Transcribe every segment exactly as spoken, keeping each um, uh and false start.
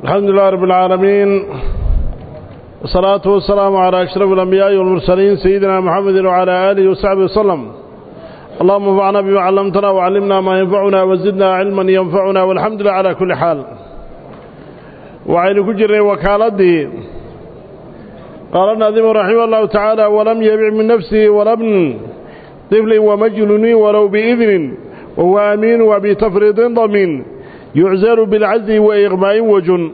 الحمد لله رب العالمين والصلاة والسلام على أشرف الأنبياء والمرسلين سيدنا محمد وعلى آله وصحبه وسلم. اللهم انفعنا بما علمتنا وعلمنا ما ينفعنا وزدنا علما ينفعنا والحمد لله على كل حال. وعين كجر وكالته قال الناظم رحمه الله تعالى: ولم يبع من نفسه ولابن طفل ومجنون ولو بإذن وهو أمين وبتفريط ضمين يعزر بالعزل وإغماء وجن.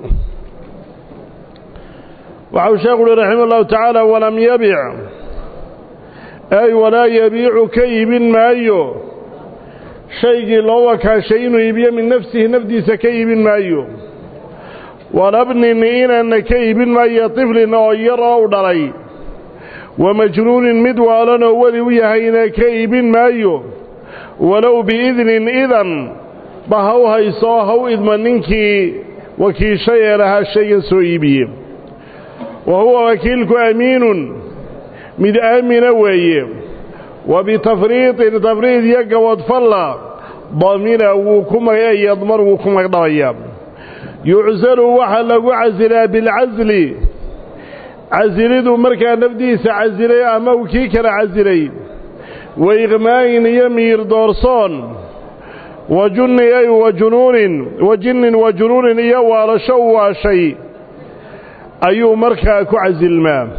وعوشاق رحمه الله تعالى: ولم يبع أي ولا يبيع كيب مايو شيء لوكا شيء يبيع من نفسه نفديس كيب مايو ولا ابن إن كيب مايو طفل نغير أو دلي ومجنون مدوالا ولويهين كيب مايو ولو بإذن إذن بهوها يصاهو إذمننك وكي شيء لها شيء سويبي وهو وكيلك أمين مد آمن ويه وبتفريط تفريط يقوض فلا ضامن وكما يضمر وكما يضايا يعزل وحلق عزلا بالعزل عزل ذو مركا نفديس عزلي أما وكيك عزلي وإغماء يمير دورصان وجن أي وجنون وجن وجنون يوال شوى شيء أيو مركا كعزل ما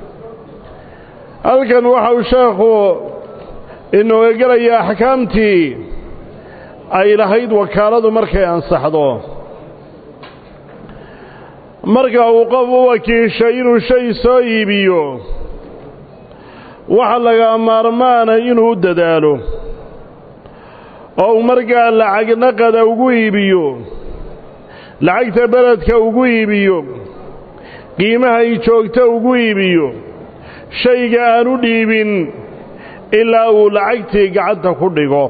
halkan waxa uu sheekhu inuu eegaya xakaamtii ay lahayd wakaaladu markay ansaxdo marka uu qof u wakiishay inuu shay soo iibiyo waxa laga maarmaana inuu dadaalo oo marka lacag naqada ugu iibiyo lacagta beledka ugu iibiyo qiimaha ay joogto ugu iibiyo shayga aanu dhiibin ilaa uu lacagtii gacanta ku dhigo.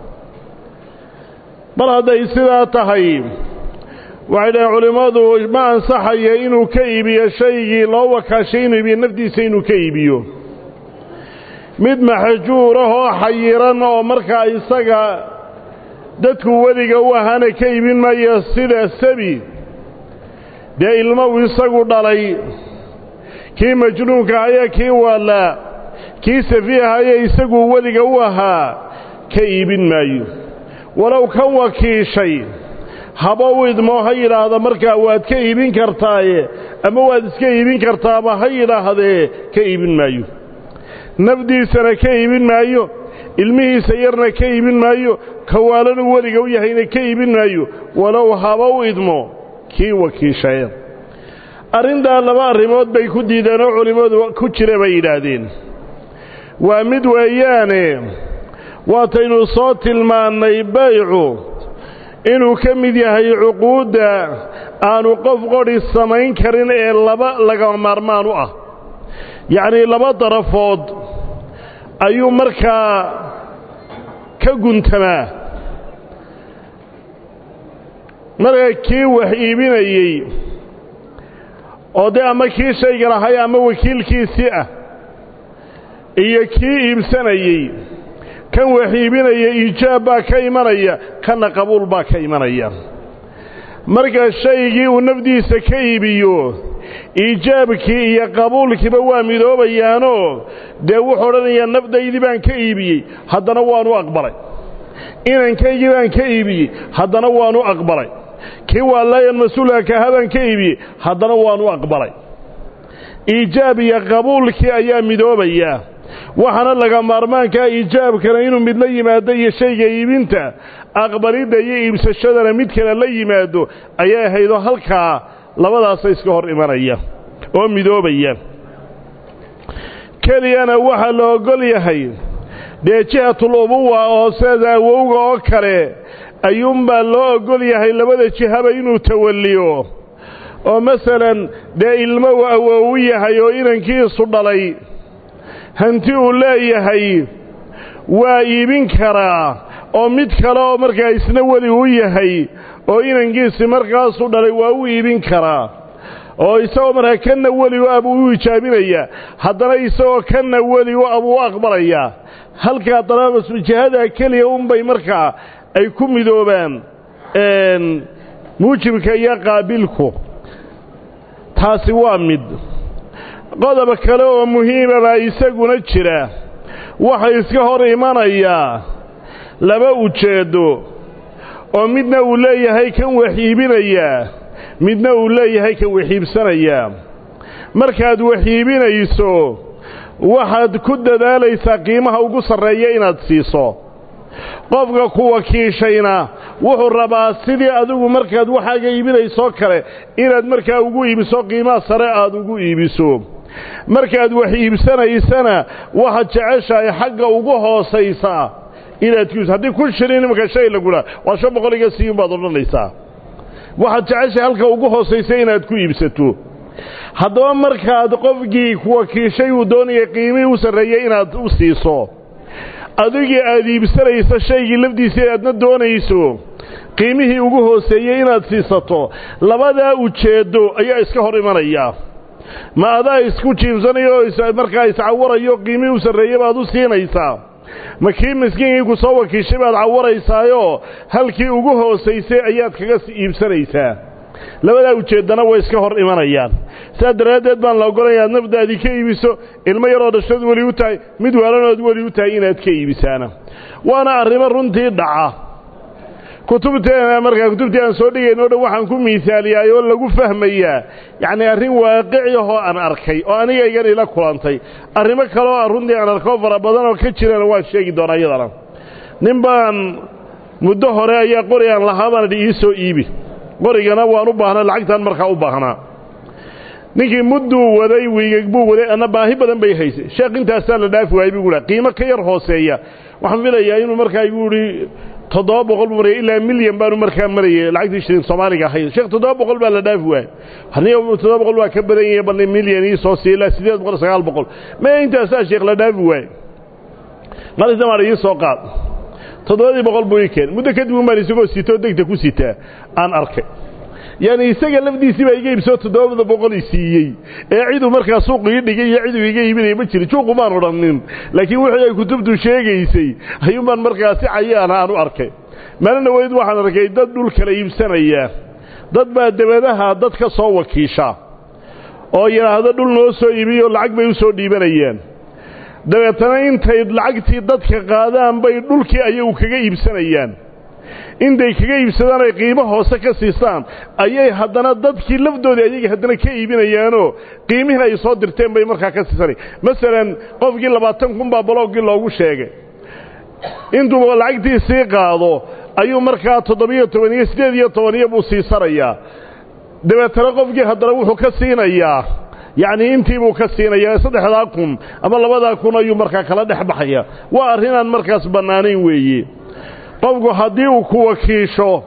mar hadday sidaa tahay waxay dhahay culimmadu ma ansaxaya inuu ka iibiyo shaygii loo wakaashay inuu iibiyo naftiisa inuu ka iibiyo mid maxjuur ah oo xayiran oo markaa isaga dadku weliga u ahaana ka iibin maayo sida sabi dee ilmo uu isagu dhalay kii majnuunka ayaa kii wala kii safiiha ayaa isagu weliga u ahaa ka iibin maayo walow kan wakiishay haba widmo ha yidhaahda markaa waad ka iibin kartaaye ama waad iska iibin kartaaba ha yidhaahdee ka iibin maayo nafdiisana ka iibin maayo ilmihiisa yarna ka iibin maayo kawaalanu weliga u yahayna ka iibin maayo walow haba widmo kii wakiishay. arrintaa laba arrimood bay ku diideen oo culimmadu ku jira bay yidhaahdeen. waa mid weeyaane waataynu soo tilmaannay baycu inuu ka mid yahay cuquudda aanu qof qodhi samayn karin ee laba laga maarmaan u ah yacnii laba darafood ayuu markaa ka guntamaa. marka kii wax iibinayey oo dee ama kii shayga lahay ama wakiilkiisii ah iyo kii iibsanayey kan wax iibinaya iijaab baa ka imanaya kana qabuul baa ka imanaya. marka shaygii uu nafdiisa ka iibiyo iijaabkii iyo qabuulkiiba waa midoobayaanoo dee wuxuu odhanayaa nafdaydii baan ka iibiyey haddana waanu aqbalay inankaygii baan ka iibiyey haddana waanu aqbalay kii waa laayan mas-uulka ka habaan ka iibiyey haddana waanu aqbalay. iijaab iyo qabuulkii ayaa midoobaya waxaana laga maarmaankaa iijaabkana inuu mid la yimaado iyo shayga iibinta aqbalidda iyo iibsashadana mid kale la yimaado ayay ahaydoo halkaa labadaasa iska hor imanaya oo midoobaya. keliyana waxaa la ogol yahay dee jihatul ubuwa oo sida awowga oo kale ayuunbaa loo ogol yahay labada jihaba inuu tawalliyo oo masalan dee ilmo uu awowu yahay oo inankiisu dhalay hanti uu leeyahay waa iibin karaa oo mid kale oo markaa isna weli u yahay oo inankiisi markaasuu dhalay waa u iibin karaa oo isagoo markaa kanna weli u abuu u ijaabinayaa haddana isagoo kanna weli u abuu u aqbalayaa. halkaa dalaabas jihada keliya unbay markaa ay ku midoobaan muujibka iyo qaabilku taasi waa mid qodob kale oo muhiim ah isaguna jira waxa iska hor imanaya laba ujeedo oo midna uu leeyahay kan waxiibinaya midna uu leeyahay kan waxiibsanaya markaad waxiibinayso waxaad ku dadaalaysaa qiimaha ugu sareeya inaad siiso qofka ku wakiishayna wuxuu rabaa sidii adigu markaad waxaaga iibinayso kale inaad markaa ugu iibiso qiimaha sare aad ugu iibiso markaad wax iibsanaysana waxa jeceshahay xagga ugu hooseysa inaad ku hadii ku shirin marka shay lagu la waa shan boqol iyo siiyun baad oranaysaa waxa jeceshahay halka ugu hooseysa inaad ku iibsato haddaba markaad qofkii ku wakiishay uu doonaya qiimihii u sareeyay inaad u siiso adigii aad iibsanayso shaygii lafdiisa aadna doonayso qiimihii ugu hooseeyay inaad siisato labada ujeedo ayaa iska hor imanaya ma adaa isku jiibsanayo markaa iscawarayo qiimihii u sareeyay baad u siinaysaa ma kii miskiinkii ku soo wakiishay baad cawaraysaayo halkii ugu hooseysay ayaad kaga iibsanaysaa labada ujeedana way iska hor imanayaan saa daraadeed baan la ogolayaa nafdaadii ka iibiso ilmo yaroo dhashad wali u tahay mid waalanood wali u tahay inaad ka iibisaana waana arrimo runtii dhaca kutubteena markaa kutubtii aan soo dhigayno dhan waxaan ku miisaaliyay oo lagu fahmayaa yacni arrin waaqici ah oo aan arkay oo aniga igan ila kulantay arrimo kale oo runtii aan arko fara badan oo ka jirana waan sheegi doonaa iyadana nin baan muddo hore ayaa qori aan lahaa baan ii soo iibi qorigana waan u baahnaa lacagtan markaa u baahnaa ninkii mudduu waday wiigag buu waday ana baahi badan bay haysay sheekh intaasaa la dhaafi waayay buu yidhi qiimo ka yar hooseeya waxaan filayaa inuu markaa igu yidhi toddoba boqol buu marayay ilaa milyan baanu markaa marayay lacagtii shilin soomaaliga ahayd sheekh toddoba boqol baa la dhaafi waayay aniga toddoba boqol waa ka badan yahay bal milyan ii soo siiyay ilaa sideed boqol sagaal boqol ma intaasaa sheekh la dhaafi waayay maalinta maar ii soo qaad toddobadii boqol buu ii keen muddo kadib umaan isagoo sitoo degta ku sitaa aan arkay yani isaga lafdiisii baa iga iibsoo toddobada boqol i siiyey ee ciduu markaa suuqu ii dhigay iyo ciduu iga iibinaya ma jiri juuqu maan odhanin laakiin wixii ay kutubtu sheegaysay ayuun baan markaa si cayaana aan u arkay maalina weyd waxaan arkay dad dhul kala iibsanaya dad baa dabadaha dad ka soo wakiisha oo yidhaahdo dhul noo soo iibiyo lacag bay u soo dhiibanayaan dabeetana intay lacagtii dadka qaadaan bay dhulkii ayagu kaga iibsanayaan intay kaga iibsadaan ay qiimo hoose ka siistaan ayay haddana dadkii lafdoodii ayaga haddana ka iibinayaanoo qiimihii ay soo dirteen bay markaa ka siisanay masalan qofkii labaatan kun baa baloogii loogu sheegay intuu lacagtii sii qaado ayuu markaa toddobiyo toban iyo sideed iyo toban iyo buu siisanayaa dabeetana qofkii haddana wuxuu ka siinayaa yacni intii buu ka siinayaa saddexdaa kun ama labadaa kun ayuu markaa kala dhex baxaya waa arrinaan markaas bannaanayn weeye qofku haddii uu ku wakiisho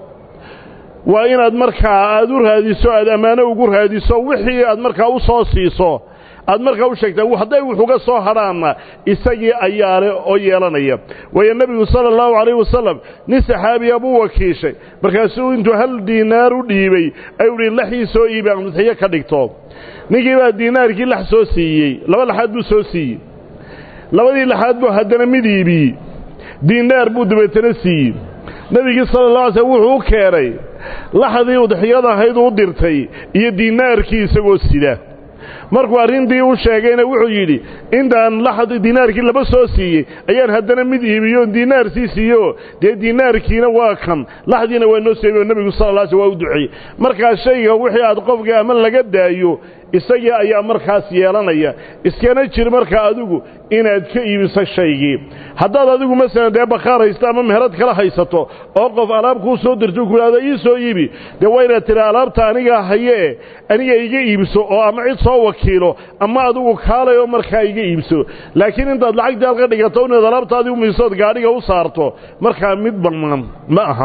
waa inaad markaa aad u raadiso aad ammaano ugu raadiso wixii aad markaa u soo siiso aad markaa u sheegtaa hadday wuxuga soo hadhaanna isagii ayaale oo yeelanaya waayo nebigu sala allahu calayhi wasalam nin saxaabiya buu wakiishay markaasuu intuu hal diinaar u dhiibay ayuu ihi laxii soo iibi aan mudxiyo ka dhigto ninkii baa diinaarkii lax soo siiyey laba laxaad buu soo siiyey labadii laxaad buu haddana mid iibiyey diinaar buu dabeetana siiyey nebigii sala allah alay slam wuxuu u keenay laxdii udxiyada ahayd u dirtay iyo diinaarkii isagoo sida markuu arrintii u sheegayna wuxuu yidhi intaan laxd diinaarkii laba soo siiyey ayaan haddana mid iibiyo diinaar sii siiyo dee diinaarkiina waa kan laxdiina waa noo seebiyo nebigu sala allah alay slam waa u duceeyey markaa shayga wixii aad qofka ama laga daayo isagii ayaa markaas yeelanaya iskana jir markaa adigu inaad ka iibiso shaygii haddaad adigu masalan dee bakhaar haysto ama meherad kala haysato oo qof alaab kuu soo dirto ku yidhahdo ii soo iibi dee waa inaad tidhi alaabta anigaa hayee aniga iga iibso oo ama cid soo wakiilo ama adigu kaalay oo markaa iga iibso laakiin intaad lacagtii halka dhigato inaad alaabtaadii umiisood gaadhiga u saarto markaa mid bannaan ma aha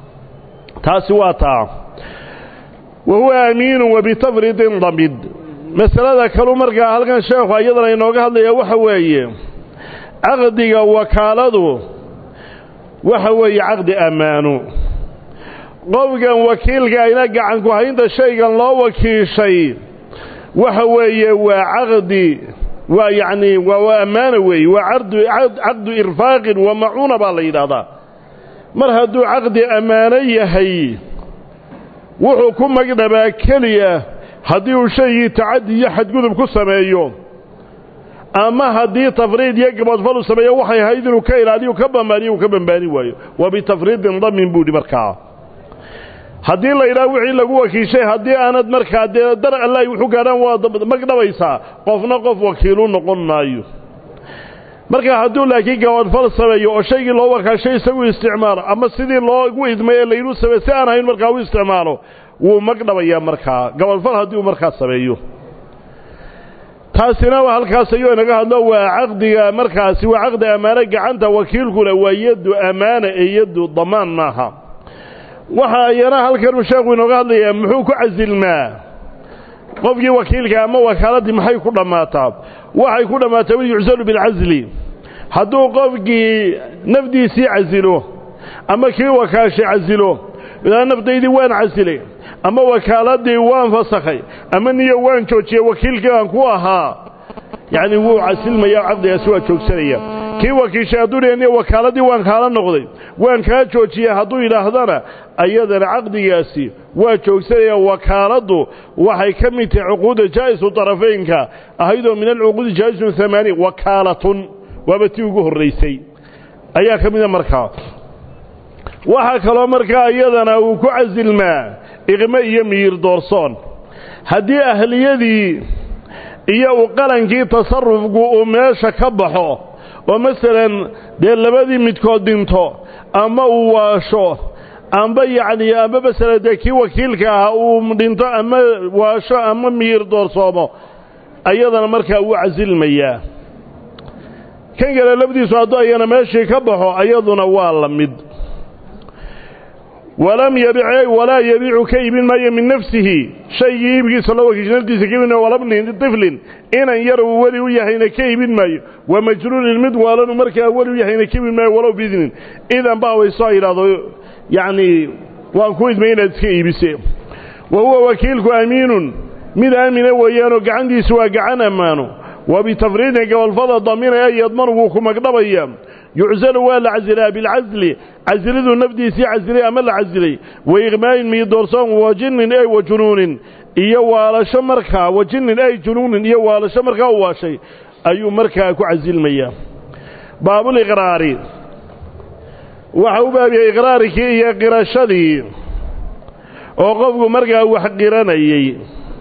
taasi waa taa وهو أمين وبتفريط ضميد مسألة كلو مرقى هل كان شيخ أيضا ينوغ هذا وحوي عقدك وكالده وحوي عقد أمانه قفقا وكيلك إنك عنك وحينت الشيء الله وكيل شيء وحوي وعقد ويعني وأمانه وعقد عقد إرفاق ومعونة بالإدادة مرهدو عقد أمانية هي wuxuu ku magdhabaa kaliya haddii uu shaygii tacaddi iyo xadgudub ku sameeyo ama haddii tafriid iyo gabadfal u sameeyo waxay ahayd inuu ka ilaaliyo ka bambaaniyo uu ka bambaani waayo waa bitafriidin damin buudhi markaa haddii la yidhaha wixii lagu wakiishay haddii aanad markaa dee dar allahi wuxuu gaadhaan waa magdhabaysaa qofna qof wakiilu noqon maayo marka hadduu laakiin gabadfal sameeyo oo shaygii loo wakaashay isagu isticmaalo ama sidii loogu idmay ee layidhu sameey si aan ahayn markaa u isticmaalo wuu magdhabayaa markaa gabadfal haddii uu markaa sameeyo taasina waa halkaas ayuu inaga hadlo waa caqdiga markaasi waa caqdi ammaano gacanta wakiilkuna waa yaddu ammaana ee yaddu damaan maaha waxa ayana halkanuu sheekhu inooga hadlayaa muxuu ku casilmaa qofkii wakiilka ama wakaaladii maxay ku dhammaataa waxay ku dhammaataa wil yucsalu bilcasli hadduu qofkii nafdiisii casilo ama kii wakaashay casilo ilaa nafdaydii waan casilay ama wakaaladii waan fasakhay ama niyo waan joojiyey wakiilkii aan ku ahaa yacni wuu casilmayaa caqdigaasi waa joogsanaya kii wakiishay hadduu leeyahay wakaaladii waan kaala noqday waan kaa joojiyey hadduu yidhaahdana ayadana caqdigaasi waa joogsanaya wakaaladdu waxay ka mid tahay cuquudda jaa'isu طarafaynka ahaydoo min alcuquudi jaa'isun hamaani wakaalatun waaba tii ugu horraysay ayaa ka mida markaa waxaa kaloo markaa iyadana uu ku casilmaa iqme iyo miyir doorsoon haddii ahliyadii iyo uu qalankii tasarufku uu meesha ka baxo oo masalan dee labadii midkood dhinto ama uu waasho amba yacni ama masalan dee kii wakiilka ahaa uu dhinto ama waasho ama miyir doorsoomo ayadana markaa wuu casilmayaa kan kale labadiisu hadduu ayana meeshii ka baxo ayaduna waa la mid ولم يبيع ولا يبيع كيبن ما من نفسه شيء يبغي صلى الله عليه وسلم كيبن ولا ابن طفل إن يروا ولي ويهين كيبن ما ومجرور المدوال مركا ولي ويهين كيبن ما ولو بإذن إذا باو يصير هذا يعني وأنكويد ما ينتكيبسه وهو وكيلك أمين من أمين ويانو عندي سواء عن أمانه وبتفريد والفضل ضمير يضمنه كما قدب أيام يعزل ولا عزلا بالعزل عزلذو نفدي سي عزلي أمل عزلي وإغماء من دورسان وجن أي وجنون إيو على شمركا وجن أي جنون إيو على شمركا واشي أيو مركا كو عزل مياه باب الإقرار وحو باب إقرارك إيا قراشدي وقفك مركا وحقران أيي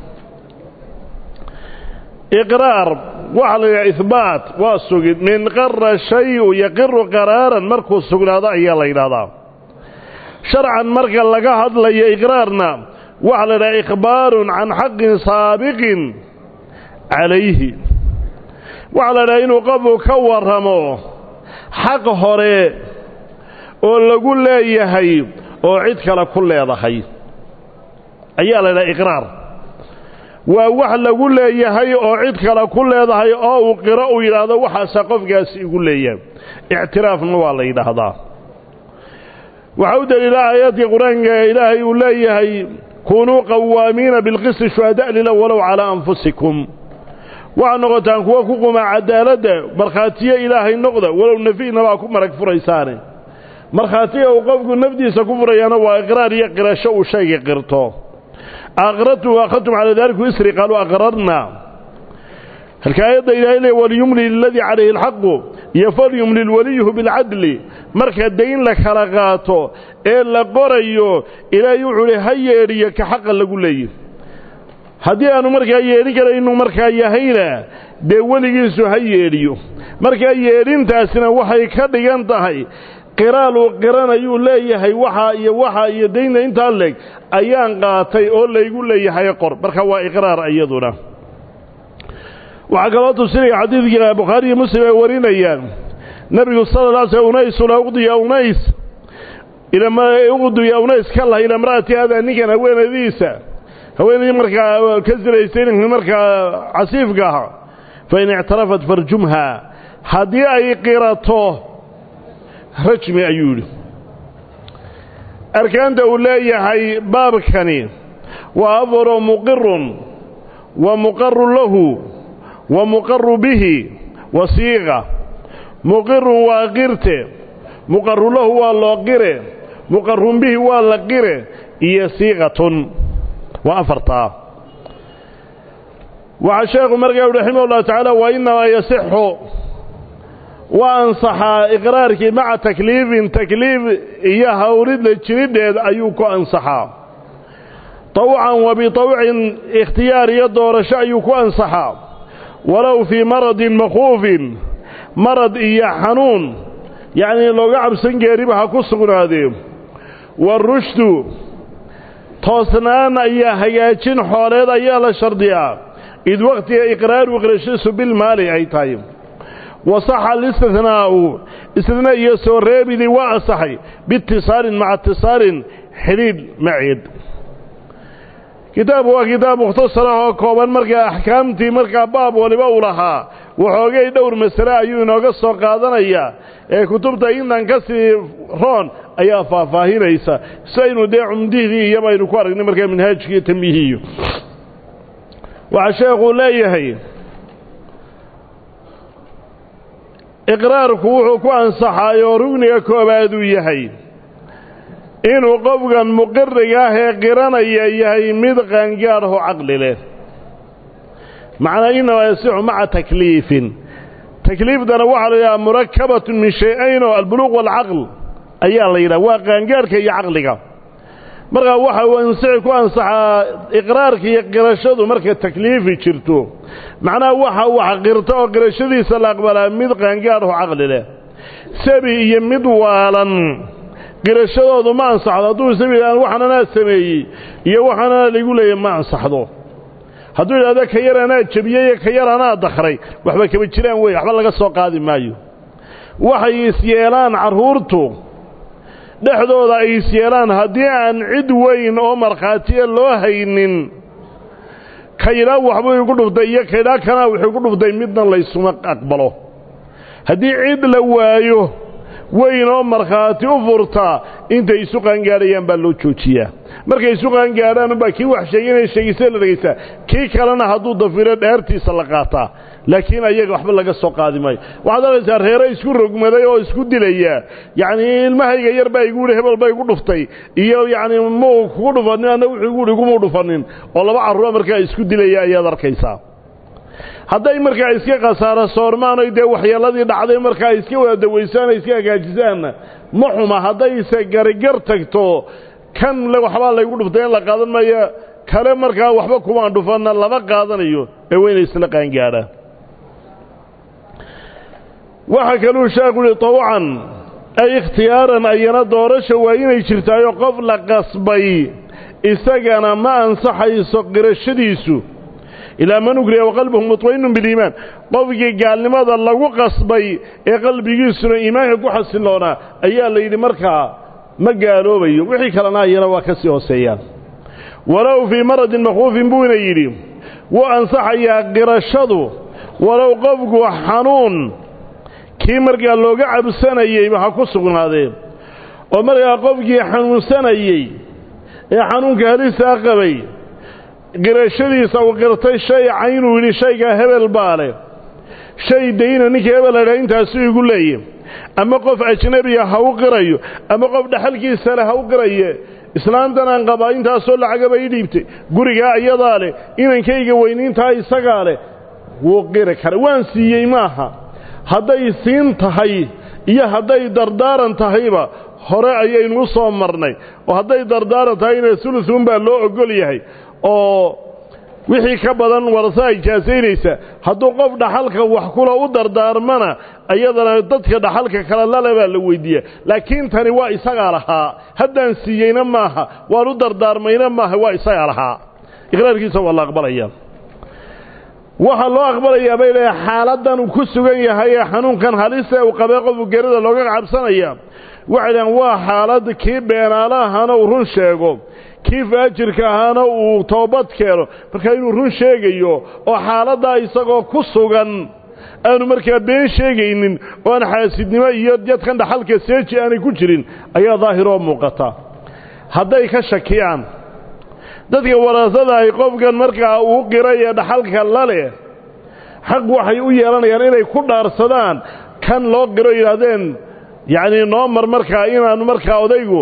إقرار وعلى إثبات والسجد من قر الشيء يقر قرارا مركو السجد هذا إيا الله شرعا مركا لقاهد لي إقرارنا وعلى إخبار عن حق سابق عليه وعلى إنه قبو كورهمو حق هوري ولقول لي يهي وعدك لكل يضحي أيها لنا إقرار وواحد لقول له يهي أو عيد كلا كل هذا هي أو قراءة إلى هذا واحد سقف جالس يقول له اعتراف نوال إلى هذا وعودة إلى آيات القرآن إلهي يقول له يهي كونوا قوامين بالقسط شهداء لله ولو على أنفسكم وعن نقطان كوكو مع عدالة مرخاتية إلهي النقطة ولو نفينا معكم مرك فريساني مرخاتية وقفكم نفدي سكفر يانا وإقرار يقرأ شو شيء قرطه أغرته وأخذتم على ذلك وإسري قالوا أغررنا الكاية إلهي وليملي الذي عليه الحق يفل يملي الوليه بالعدل مركز الدين لك حلقاته إلا قريو إلى يوحي هيري كحق لقول لي هذه أنه مركز هيري كلا إنه مركز يهينا دي وليسو هيريو مركز هيرين تاسنا وحي كده ينتهي qiraalu qiranayu leeyahay waxa iyo waxa iyo deeyna inta leeg ayaan qaatay oo laygu leeyahay qor marka waa iqraar ayaduna waxa kale oo tusay xadiidka Bukhari Muslim ay warinayaan nabiga sallallahu alayhi wasallam unays la uqdiya unays ila ma uqdiya unays kala ila marati hada ninkan haweenadiisa haweenadii marka ka ziraysay marka casiifka fa in i'tarafat farjumha hadii ay qirato رجمي أيولي أركان دولية هاي بابكني وأظهر مقر ومقر له ومقر به وصيغة مقر وغيرته مقر له والله مقر به والله هي صيغة وأفرطها وعشاق مرقى رحمه الله تعالى وإنما يصح وأنصح إقرارك مع تكليف تكليف إياها ورد للجريد أيوك أنصحا طوعا وبطوع اختيار يدور شأيك أنصحا ولو في مرض مخوف مرض إياه حنون يعني لو قعب سنجاربها كسقنا هذه والرشد توسنان إياه هياتين حواليد إياه لشرديا إذ وقت إقرار وقرشيس بالمال أي تايم وصح الاستثناء استثناء يسور ريبذي وأصحي باتصال مع اتصال حديد معيد كتاب هو كتاب مختصر وكوبا مركا أحكامتي مركا باب ولبولها وحوغي دور مسلاء يونغسو قادنيا كتبتا إنان كسي رون أيها فافاهي ليسا سينو دي عمديه يما ينكوارك نمركا من هاجكي تنبيهي وعشاق لا يهي إقرارك وحوكو أنصحا يوروني كوبادو يهي إنه قفقا مقرقاه قرانا يهي مدقا قاره عقل له معنى إنه يسع مع تكليف تكليف دانا وحلا مركبة من شيئين البلوغ والعقل أيها الليلة واقعا قارك يا عقلك مرقا وحا وانسعك وانصح إقرارك يقرشده مركا تكليفي شرتو معنى وحا وحا قرته وقرشدي سلاقبلا مدقا قاره عقل له سبي يمد والا قرشدoodu ma ansaxdo hadduu sameeyaan waxana na sameeyay iyo waxana la igu leeyahay ma ansaxdo hadduu yiraahdo ka yarana jabiyay ka yarana dakhray waxba kaba jiraan way waxba laga soo qaadi maayo waxay isyeelaan caruurtu dhaxdooda ay isyeelaan hadii aan cid weyn oo marxaati loo haynin kayra waxba igu dhuftay iyo kayra kana wuxuu igu dhuftay midna la isuma aqbalo hadii cid la waayo weynoo markhaati u furtaa intay isu qaangaarayaan baa loo joojiyaa markay isu qaangaaraan baa kii wax sheeganay sheegaysa la dhageysta kii kalena hadduu dafiro dheertiisa la qaataa laakiin ayaga waxba laga soo qaadi maayo waxaad arkaysaa reere isku rogmaday oo isku dilaya yacni ilmahayga yar baa igu hebel baa igu dhuftay iyo yacni ma kugu dhufanin anna wuxuu igu iguma dhufanin oo laba carruur markaa isku dilaya ayaad arkaysaa hadday markaa iska qasaaro soormaan ay de waxyeeladii dhacday markaa iska wada daweysaan iska hagaajisaan ma xuma hadday isa garigar tagto kan la waxba la igu dhuftay la qaadan maya kale markaa waxba kuma dhufana laba qaadanayo ee weyn isla qaan gaara waxa kale uu sheegay tawcan ay ikhtiyaaran ayana doorasho waa inay jirtaayo qof la qasbay isagana ma ansaxayso qirashadiisu إلى من أقرأ وقلبه مطمئن بالإيمان قفك قال لماذا لو قصبي قلبي يسر إيمانك وحسن لنا أيها اللي مركع ما قالوا بي وحي كلنا ينوى كسيه السيان ولو في مرض مخوف بوين يريم وأنصح يا قرشده ولو قفك حنون كي مركع لو قعب السنة يبقى كسقون هذا ومركع قفك حنون سنة يا حنون كهليس أقبي قرشديسا وقرتay shay aynu wili shayga hebel baale shay deena ninka hebel la intaas igu leeyay ama qof ajnabi ah ha u qirayo ama qof dhaxalkiisa la ha u qirayo islaamtan aan qaba intaas oo lacag bay dhiibtay guriga ayada leh inankayga weyniinta isaga leh wuu qira kara waan siiyay maaha haday siin tahay iyo haday dardaaran tahayba hore ayaynu soo marnay oo haday dardaaran tahayna sulusun baa loo ogol yahay oo wixii ka badan warasa ijaasaynaysa hadduu qof dhaxalka wax kula u dardaarmana ayadana dadka dhaxalka kala lale baa la weydiiyaa laakiin tani waa isaga lahaa haddaan siiyeyna maaha waan u dardaarmayna maaha waa isaga lahaa iqraarkiisa waa la aqbalayaa waxa loo aqbalayaa bay leeyahay xaaladan uu ku sugan yahay xanuunkan halisa uu qabay qof geerida looga cabsanaya waxaan waa xaalad kii beenaalaha uu run sheego كيف أجرك أنا وتوبت كيرو فكانوا رون شيء أو حالة إسقى كسوغا أنا مركب بين شيئين وأنا حاسدني ما يد يد كان حلقة سيج أنا كجرين أي ظاهرة مقطع هذا يكشكيان ده ورثة يقف كان مركب وقرية ده حلقة لله حق وحي ويانا يعني يكون أرسلان كان لو قرية هذين يعني نمر مركب إنا مركب أوديجو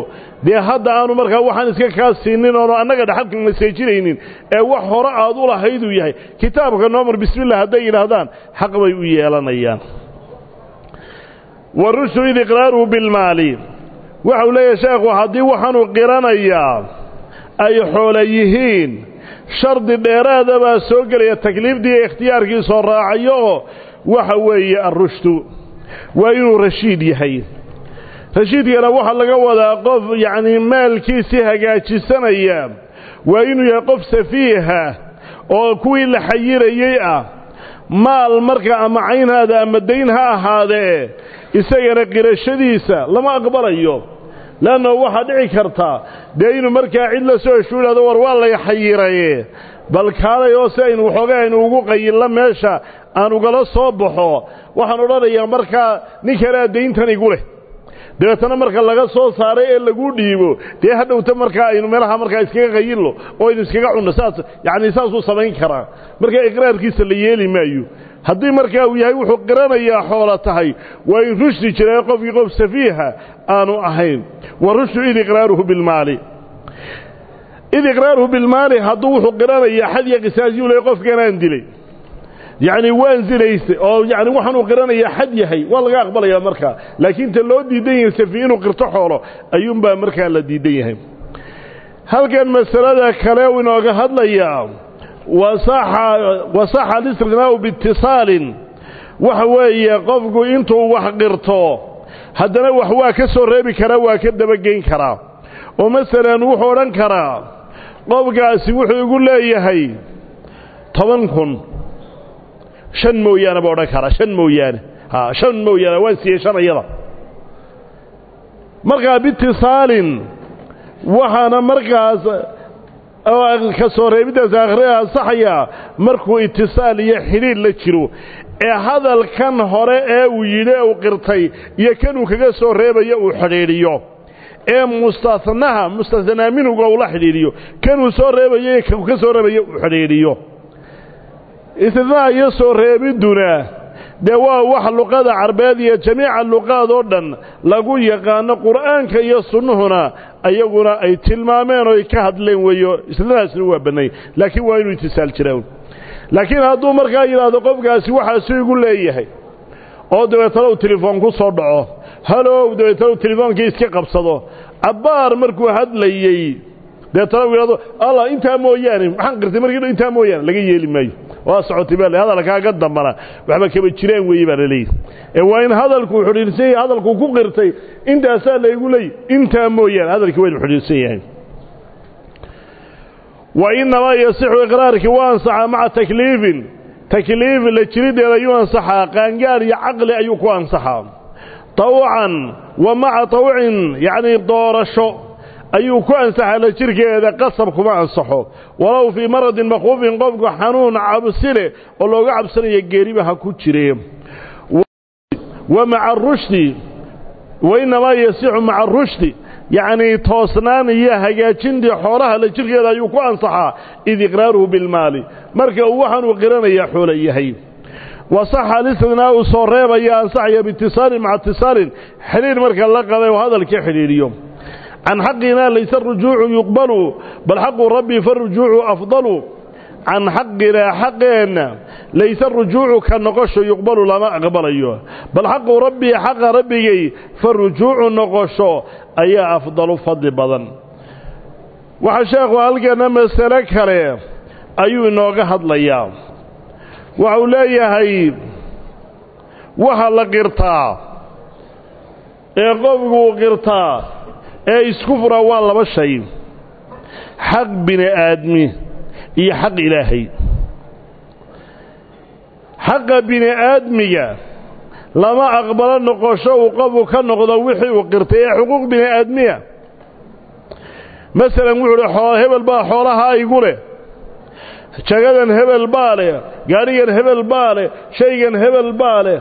dee hadda aanu markaa waxaan iska kaa siinin oo annaga dhaxalkan maseejinaynin ee wax hore aad u lahayd uu yahay kitaabka noomar bismillah hadday yidhaahdaan xaq bay u yeelanayaan warushdu id iqraaruhu bilmaali waxau leeyahay sheekhu haddii waxaanu qiranayaa ay xoolo yihiin shardi dheeraada baa soo gelaya takliifdii ikhtiyaarkii soo raacayo waxa weeye arrushdu waa inuu rashiid yahay rashiidkana waxaa laga wadaa qof yacnii maalkiisii hagaajisanaya waa inuu yahay qof safiiha oo kuwii la xayirayey ah maal marka ama caynhaada ama dayn ha ahaadee isagana qirashadiisa lama aqbalayo laanna waxaa dhici karta dee inuu markaa cid la soo heshu idhahdo war waa lay xayiraye bal kaalay oo si aynu waxoogaa aynu ugu qayilla meesha aan ugala soo baxo waxaan odhanayaa markaa nin kalea dayntan igu leh dabeetana marka laga soo saaray ee lagu dhiibo dee hadhowta markaa aynu meelaha markaa iskaga qayillo oo aynu iskaga cunno saas yacnii saasuu samayn karaa markaa iqraarkiisa la yeeli maayo haddii markaa uu yahay wuxuu qiranayaa xoola tahay waa in rushdi jiray qofkii qof safiiha aanu ahayn wa rushdu id iqraaruhu bilmaali id iqraaruhu bilmaali hadduu wuxuu qiranayaa xad iyo qisaasiyuu leey qofkanaan dilay yacni waan zinayse oo yacni waxaanuu qiranayaa xad yahay waa laga aqbalayaa markaa laakiin ta loo diidan yahay safiih inuu qirto xoolo ayuunbaa markaa la diidan yahay halkan masalada kale uu inooga hadlayaa wasaxa alistiqnaa'u biitisaalin waxa weeye qofku intuu wax qirto haddana wax waa ka soo reebi karaa waa ka dabageyn karaa oo masalan wuxuu odhan karaa qofkaasi wuxuu igu leeyahay toban kun shan mooyaane baa odhan karaa shan mooyaane ha shan mooyaane waan siiyey shan iyada markaa biitisaalin waxaana markaas ka soo reebiddaas aakhirada ansaxayaa markuu itisaal iyo xidhiidh la jiro ee hadalkan hore ee uu yidhi uu qirtay iyo kanuu kaga soo reebayo uu xidhiidhiyo ee mustahnaha mustathnaa minhuga uu la xidhiidhiyo kanuu soo reebayo iyo kanuu ka soo reebayo uu xidhiidhiyo istithnaa iyo soo reebidduna dee waa wax luqada carbeed iyo jamiica luqaad oo dhan lagu yaqaano qur'aanka iyo sunnuhuna ayaguna ay tilmaameen oo ay ka hadleen weeyo istithnaasna waa bannay laakiin waa inuu itisaal jiraan laakiin hadduu markaa yidhaahdo qofkaasi waxaasu igu leeyahay oo dabeetana uu telefoon ku soo dhaco halow dabeetana uu telefoonkii iska qabsado cabbaar markuu hadlayey dabeetana uu yidhahdo allah intaa mooyaane maxaan qirtay markii intaa mooyaane laga yeeli maayo waa socotay baa hadalkaaga dambana waxba kaba jiraan weeye baa laleeyahy ee waa in hadalku xidhiidhsan yahay hadalkuu ku qirtay intaasaa laygu leey intaa mooyaane hadalkii waa inu xidhiidhsan yahay wa inamaa yasixu iqraarkii waa ansaxaa maca takliifin takliif la jirideeda ayuu ansaxaa qaangaar iyo caqli ayuu ku ansaxaa tawcan wa maca tawcin yacnii doorasho ayuu ku ansaxaa la jirkeeda qasab kuma ansaxo walow fii maradin makhuufin qofku xanuun cabsi leh oo looga cabsanaya geeriba ha ku jire wa maca arushdi wa inamaa yasixu maca arushdi yacnii toosnaan iyo hagaajintii xoolaha la jirkeeda ayuu ku ansaxaa id iqraaruhu bilmaali marka uu waxaanuu qiranayaa xoolo yahay wasaxa alistiqnaa'u soo reebaya ansaxaya biitisaalin maca itisaalin xidhiidh marka la qabay oo hadalkii xidhiidhiyo عن حقنا ليس الرجوع يقبل بل حق ربي فالرجوع أفضل عن حقنا حقنا ليس الرجوع كالنقش يقبل لما أقبل أيها بل حق ربي حق ربي فالرجوع النقش أي أفضل فضل بضن وحشاق وألقنا مسلك هريا أيها نوغهد ليام وعولي هاي وحل قرطا يقفقوا قرطا ee isku fura waa laba shay xaq bini aadmi iyo xaq ilaahay xaqa bini aadmiga lama aqbalo noqosho uu qofku ka noqdo wixii uu qirtay ee xuquuq bini aadmiya masalan wuxuu xoolo hebel baa xoolaha igu leh jagadan hebel baa leh gaarigan hebel baa leh shaygan hebel baa leh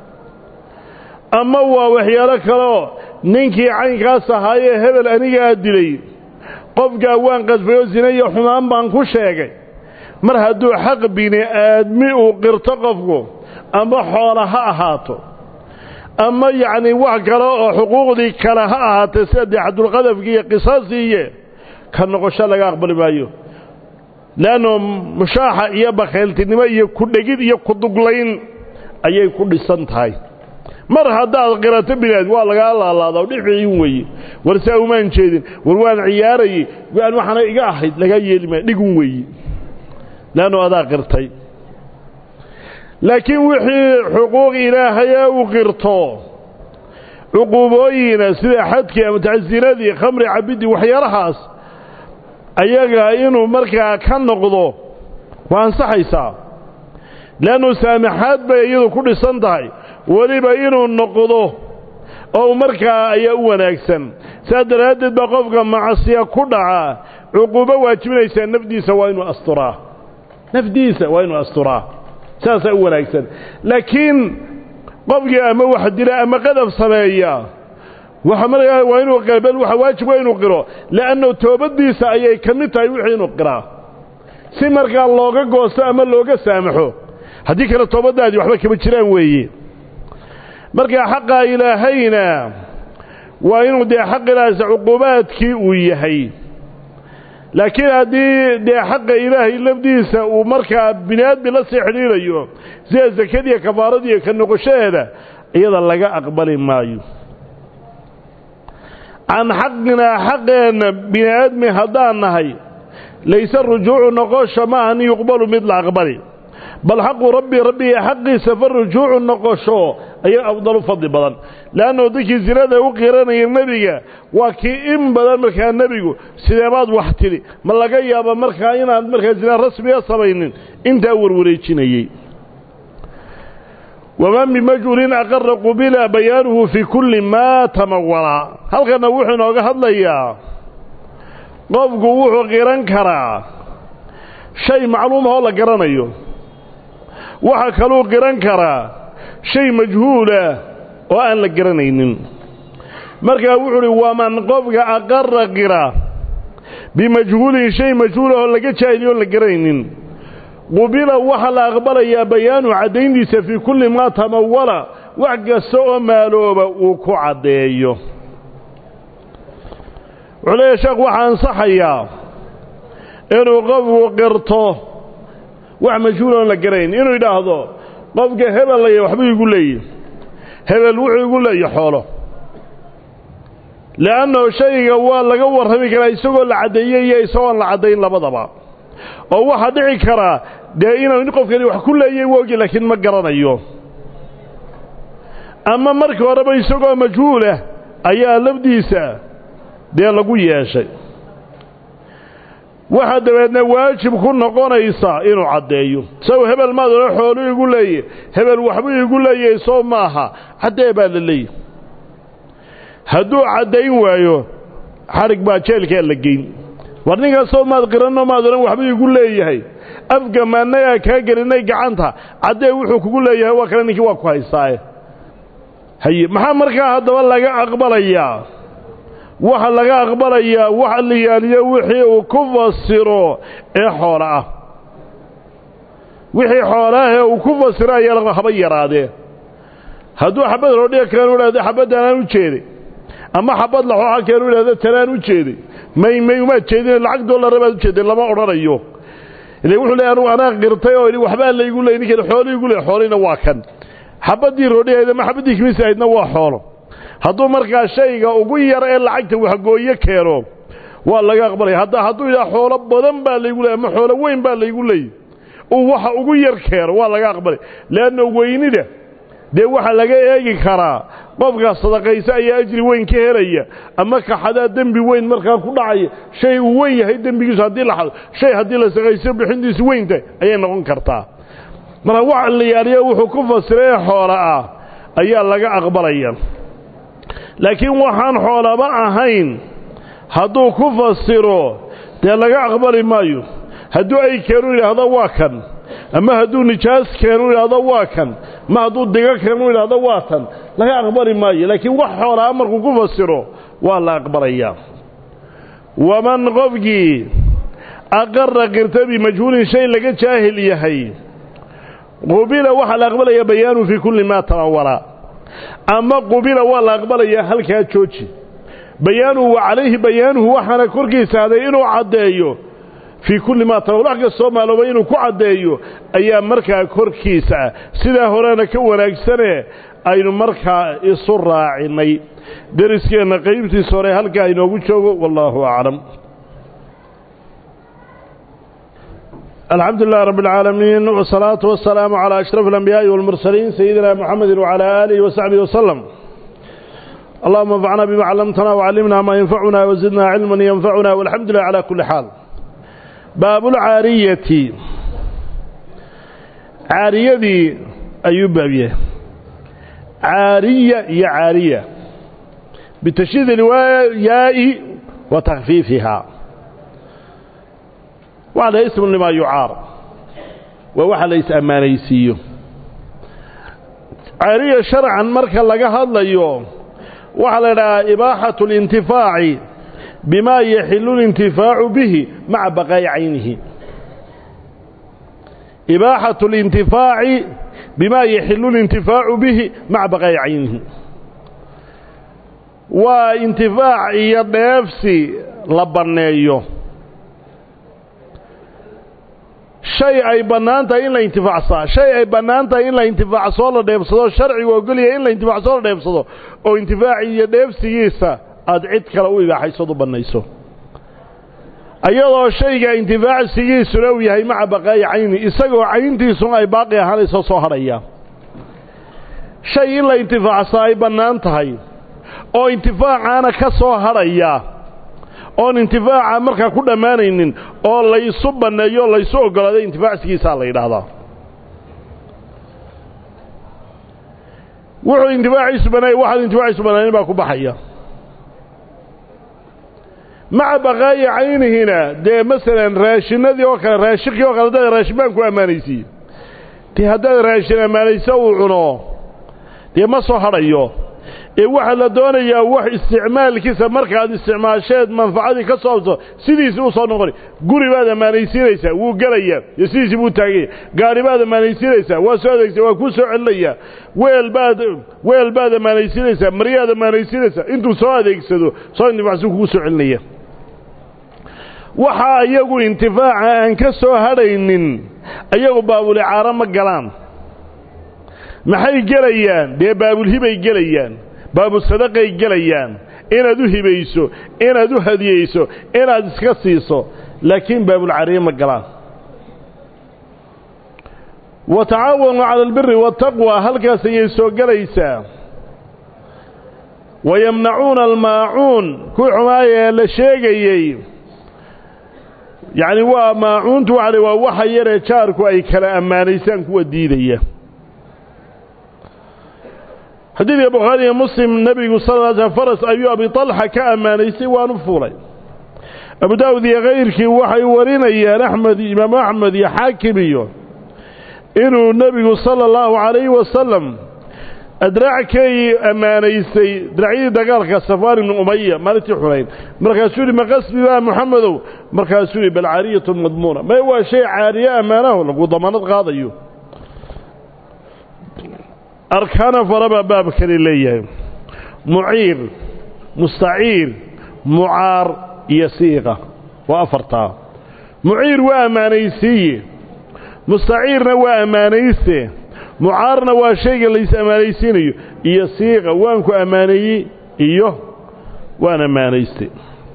ama waa waxyaalo kaloo ninkii caynkaas ahaayee hebel anigaa dilay qofkaa waan qadfayo zina iyo xumaan baan ku sheegay mar hadduu xaq bini aadmi uu qirto qofku ama xoola ha ahaato أما يعني وحكرا حقوق ذي كلها تسد حد القذف كي قصاصية كان نقش لك أقبل بايو لأنه مشاحة يبقى خيلتني ما يكون جد يكون دقلين أي يكون السنت هاي مر هذا قرأت بلاد والله قال الله الله ودي عيوني ورساو ما نشيدين والوان عياري وأنا ما حنا إجاحد لقى يلمع دقوي لأنه هذا قرتي لكن وحي حقوق إلهية وقرطه عقوبين سيدة حدك متعزين ذي خمر عبدي وحي رحاس أيها إنه مركا كان نقضه وأنصحي سا لأنه سامحات بيئيده كل صندعي ولي بيئينه النقضه أو مركا أيهوان أكسن سادر هدد بقفك معصية كلها عقوبة واجبنا نفدي سوين أسطراه نفدي سوين أسطراه ساسا أول أكسن لكن قفك أما واحد لا أما قذف صلاحية وحمل وينو قبل وحواجب وينو قرأ لأنه توبدي سأيي كمتها يوحينو قرأ سمر قال الله قوة أما الله سامحه هذيك التوبة هذه وحبك بتشران ويي مرجع حق إلهينا وإنه دي حق ناس عقوبات كي ويهي لكن هذه دي حق إلهي لبديسة ومركع بناد بلا سحرين أيوه زي الزكاة كفارة دي كالنقشة أيضا لقى أقبل مايو عن حقنا حقنا بناد مهدان هاي ليس الرجوع نقاش ما أن يقبل مثل أقبله بل حق ربي ربي حقي سفر رجوع النقاشو أي أفضل فضل بدن لأنه ذيك الزرادة وقيران النبي وكي إن بدن مركا النبي سيدامات وحتري ما لقى يابا مركا إنا مركا الزرادة رسمية صبينين انت أول وريتشيني ومن بمجهول أقر قبل بيانه في كل ما تمولا هل كان وحنا وقهد ليا قف قوح غيران كرا شيء معلوم هو لقران أيوه waxa kaloo garan kara shay majhuula oo aan la garanaynin marka wuxuu waa man qofka aqarra qira bimajhuulin shay majhuula oo laga jaayay la garanaynin qubila waxa la aqbalaya bayaanu cadayndiisa fi kulli ma tamawala wax gasto maalooba uu ku cadeeyo walaal shaq waxaan saxaya inuu qofku qirto wax majhuul la gareyn inuu yiraahdo qofka hebel ay waxba igu leeyahay hebel wuxuu igu leeyahay xoolo laana shayga waa laga warrami karaa isagoo la cadeeyay isagoo la cadeyn labadaba oo waxa dhici kara de inuu qofkani wax ku leeyahay woogi laakiin ma garanayo ama markii horeba isagoo majhuul ah ayaa labdiisa de lagu yeeshay waxa dabeedna waajib ku noqonaysa inuu cadeeyo soo hebel ma daro xoolo igu leeyahay hebel waxba igu leeyahay soo maaha cadee baa la leeyahay haduu cadeyn waayo xarig baa jeelka la geyn warniga soo maad qirano ma daro waxba igu leeyahay afga maanaya ka galinay gacanta cadee wuxuu kugu leeyahay waa kale ninkii waa ku haystaa hay maxaa markaa hadaba laga aqbalayaa waxa laga aqbalaya waxa la yaaliyo wixii uu ku fasiro ee xoolaha wixii xoolaha uu ku fasiro ayaa laga haba yaraade haduu xabad roodhiga kale u leeyahay xabadana u jeeday ama xabad la waxa kale u leeyahay talaan u jeeday may may uma jeedin lacag dollar baad u jeeday lama oranayo ilaa wuxuu leeyahay ana qirtay oo waxba la igu leeyahay ninka xoolo igu leeyahay xoolina waa kan xabadii roodhiga ma xabadii kimisaydna waa xoolo hadduu markaa shayga ugu yar ee lacagta wax gooyo keeno waa laga aqbalay hadda hadduu ila xoolo badan baa la igu leeyahay ama xoolo weyn baa la igu leeyahay oo waxa ugu yar keeno waa laga aqbalay laana weynida de waxa laga eegi karaa qofka sadaqaysa ayaa ajri weyn ka helaya ama ka xadaa dambi weyn markaa ku dhacay shay uu weyn yahay dambigiisu hadii la xado shay hadii la sadaqayso bixintiisu weynta ayay noqon kartaa marka waxa la yaaliyo wuxuu ku fasiray xoolaha ayaa laga aqbalaya laakiin waxaan xoolaba ahayn hadduu ku fasiro dee laga aqbali maayo hadduu ay keenu yidhaahdo waa kan ama hadduu nijaas keenu yidhaahdo waa kan ma hadduu diga keenu yidhaahdo waa tan laga aqbali maayo laakiin wax xoolaa markuu ku fasiro waa la aqbalayaa waman qofkii aqarra qirta bimajhuulin shay laga jaahil yahay qubila waxa la aqbalaya bayaanu fi kulli ma tawala أما قبل ولا أقبل يا هل كاتشوتشي بيانه وعليه بيانه وحنا كركيس هذا إنه عدايو في كل ما تروح الصومال لو بينه كعدايو أيام مركا كركيسة سيدا هرانا كونا سنة أين مركا يصر عيني درسكي أن قيمتي صوري هل كاينو وشوه والله أعلم. الحمد لله رب العالمين والصلاة والسلام على أشرف الأنبياء والمرسلين سيدنا محمد وعلى آله وصحبه وسلم. اللهم انفعنا بما علمتنا وعلمنا ما ينفعنا وزدنا علما ينفعنا والحمد لله على كل حال. باب العارية عارية دي أيوب بابيه عارية يا عارية بتشديد الياء وتخفيفها وعلى اسم لما يعار ووحى ليس أمانيسيه عارية شرعا مركا لقاها اليوم وعلى إباحة الانتفاع بما يحل الانتفاع به مع بقاء عينه إباحة الانتفاع بما يحل الانتفاع به مع بقاء عينه وانتفاع يدفسي لبنيه شيء أي بنانته إن لا انتفاع صار شيء أي بنانته إن لا انتفاع صار لدفسه شرعي وقولي إن لا انتفاع صار لدفسه أو انتفاع يدفسي يسا أدعيت كلاوي بحيصده بنيسه أيضا شيء انتفاع سيجيس لوي هي مع بقاء عيني إسقوا عينتي سون أي باقي هذا صهرية شيء إن لا انتفاع صار بنانته أو انتفاع أنا كصهرية أو انتفاع مركا كل ما نين أو لا يصب النيو لا يسوق على انتفاع سيجيس على هذا وحو انتفاع يسبناي واحد انتفاع يسبناي باكو بحية مع بقاء عينه هنا ده مثلا راشن ذي وكان راشقي وكان ده راشبان كو امانيسي تي هذا راشن امانيسي وعنو دي ما سو هريو ee waxa la doonayaa wax isticmaalkiisa marka aad isticmaasheed manfaacadi ka soo sidiisa u soo noqon guribaada maanaysiinaysa wuu galaya sidiisa buu taagay gaaribaada maanaysiinaysa waa soo adeegsan waa ku soo celinaya weel baad weel baad maanaysiinaysa mariyada maanaysiinaysa intuu soo adeegsado soo intifaacu ku soo celinaya waxa iyagu intifaaca aan ka soo hadhaynin iyagu baabul icaara ma galaan maxay galayaan de baabul hibay galayaan باب الصدقة جليان إن ذو هبيسو إن ذو هديسو إن ذو سكسيسو لكن باب العريم الجلان وتعاونوا على البر والتقوى هل كسيسو جليسا ويمنعون الماعون كل عماية لشيء يعني وماعون توعد ووحي يرشارك أي كلام ما نيسان كو الديدية حديث البخاري ومسلم النبي صلى الله عليه وسلم فرس أيوب أبي طلحة كأمانيسي ونفولي أبو داود يا غيرك وحي ورينا يا أحمد إمام أحمد يا حاكمي إنه النبي صلى الله عليه وسلم أدرعك أمانيسي درعي دقالك السفار من أمية مالتي حرين مركزولي مقصب بها محمد مركزولي بالعارية المضمونة ما هو شيء عارية أمانه لقو ضمانات غاضيه أركان فربا باب كليليه معير مستعير معار يسيغة وأفرطا معير وأمانيسي مستعيرنا وأمانيسي معارنا وشيء ليس أمانيسين يسيغة وانكو أماني إيوه وأنا أمانيسي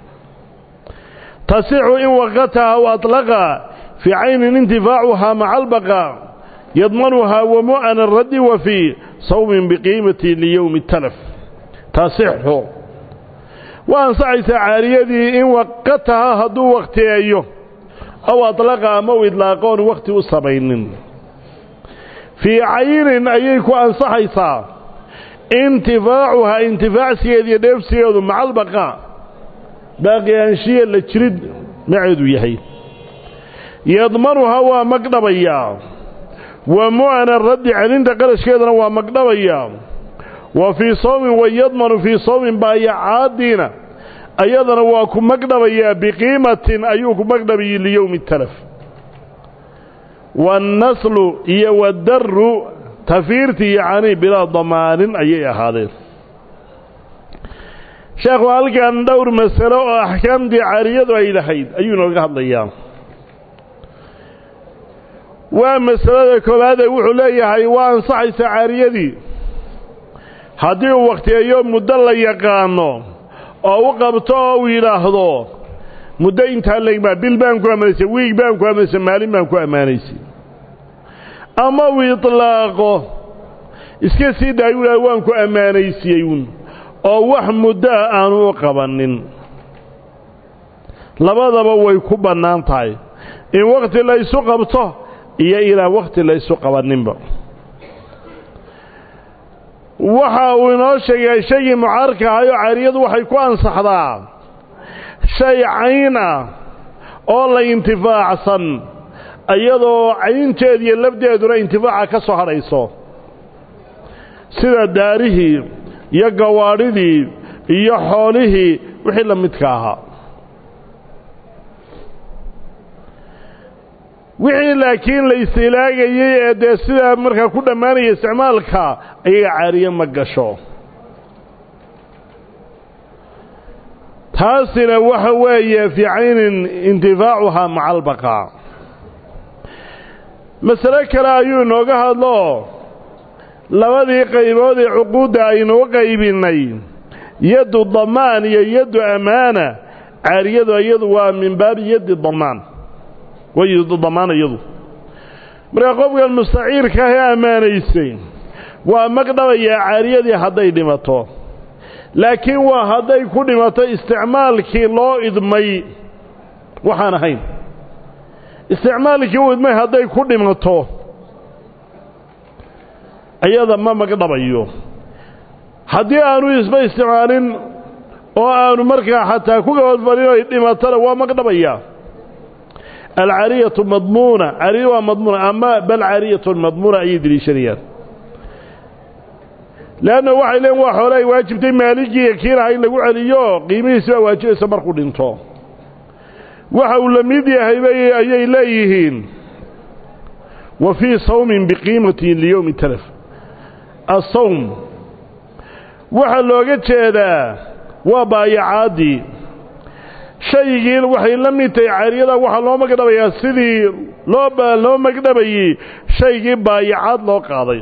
تصيح إن وقتها وأطلقها في عين انتفاعها مع البقاء يضمنها ومؤن الرد وفي صوم بقيمة ليوم التلف تصحه وأنصعي عارية إن وقتها هدو وقت أيه أو أطلقها موعد لاقون وقت الصبين في عين أيك أنصحي صار انتفاعها انتفاع سيدي نفسي مع البقاء باقي أنشيء اللي تشرد معدو يحي يضمنها ومقنبيا ومعنى الرد عن عند قرش كذا ومقدميا وفي صوم ويضمن في صوم بايعادين أيضا وكم مقدميا بقيمة أيوكم مقدمي ليوم التلف والنسل يودر tafiirtii yacni bilaa damaanin ayay ahaadeen sheekhu halkan dhowr masalo oo axkaamtii caariyadu ay lahayd ayuu inooga hadlayaa waa masalada koowaadee wuxuu leeyahay waa ansaxaysa caariyadii haddii uu wakhtiyeeyo muddo la yaqaano oo u qabto oo uu yidhaahdo muddo intaa legmaa bil baan ku ammaanaysay wiig baan ku ammaanaysay maalin baan ku ammaanaysay ama uu itlaaqo iska sii daayu yidhahdo waan ku ammaanaysiyey un oo wax muddoa aanu u qabannin labadaba way ku bannaan tahay in wakhti la ysu qabto iyo ilaa wakhti la ysu qabanninba waxa uu inoo sheegay shaygii mucaarka ahayo caariyadu waxay ku ansaxdaa shay cayn ah oo la intifaacsan iyadoo caynteed iyo lafdeeduna intifaaca ka soo hadhayso sida daarihii iyo gawaadhidii iyo xoolihii wixii la midka ahaa wixii laakiin la istilaagayay ee dee sidaa markaa ku dhammaanaya isticmaalka ayaga caariye ma gasho taasina waxa weeye fii caynin intifaacuhaa maca albaqaa masale kale ayuu inooga hadlo labadii qaybood ee cuquudda aynuu qaybinnay yaddu damaan iyo yaddu ammaana caariyadu iyadu waa min baabi yaddi damaan waa yaddu damaan iyadu markaa qofkan mustaciirka ah ee ammaanaysay waa magdhabayaa caariyadii hadday dhimato laakiin waa hadday ku dhimato isticmaalkii loo idmay waxaan ahayn isticmaalkii u idmay hadday ku dhimato ayada ma magdhabayo haddii aanu isba isticmaalin oo aanu markaa xataa ku gabadbalin ay dhimatana waa magdhabaya alcaariyatu madmuuna caariya waa madmuuna ama bal caariyatun madmuuna ayay deliishanayaan leanna waxay leen waa xoole ay waajibtay maaligii kiiraha in lagu celiyo qiimihiisi baa waajibaysa markuu dhinto waxa uu la mid yahay ayay leeyihiin wa fii sawmin biqiimatin liyowmi talaf asawm waxaa looga jeedaa waa baayacaadii shaygii waxay la mid tahay caariyada waxaa loo magdhabayaa sidii loo loo magdhabayey shaygii baayacaad loo qaaday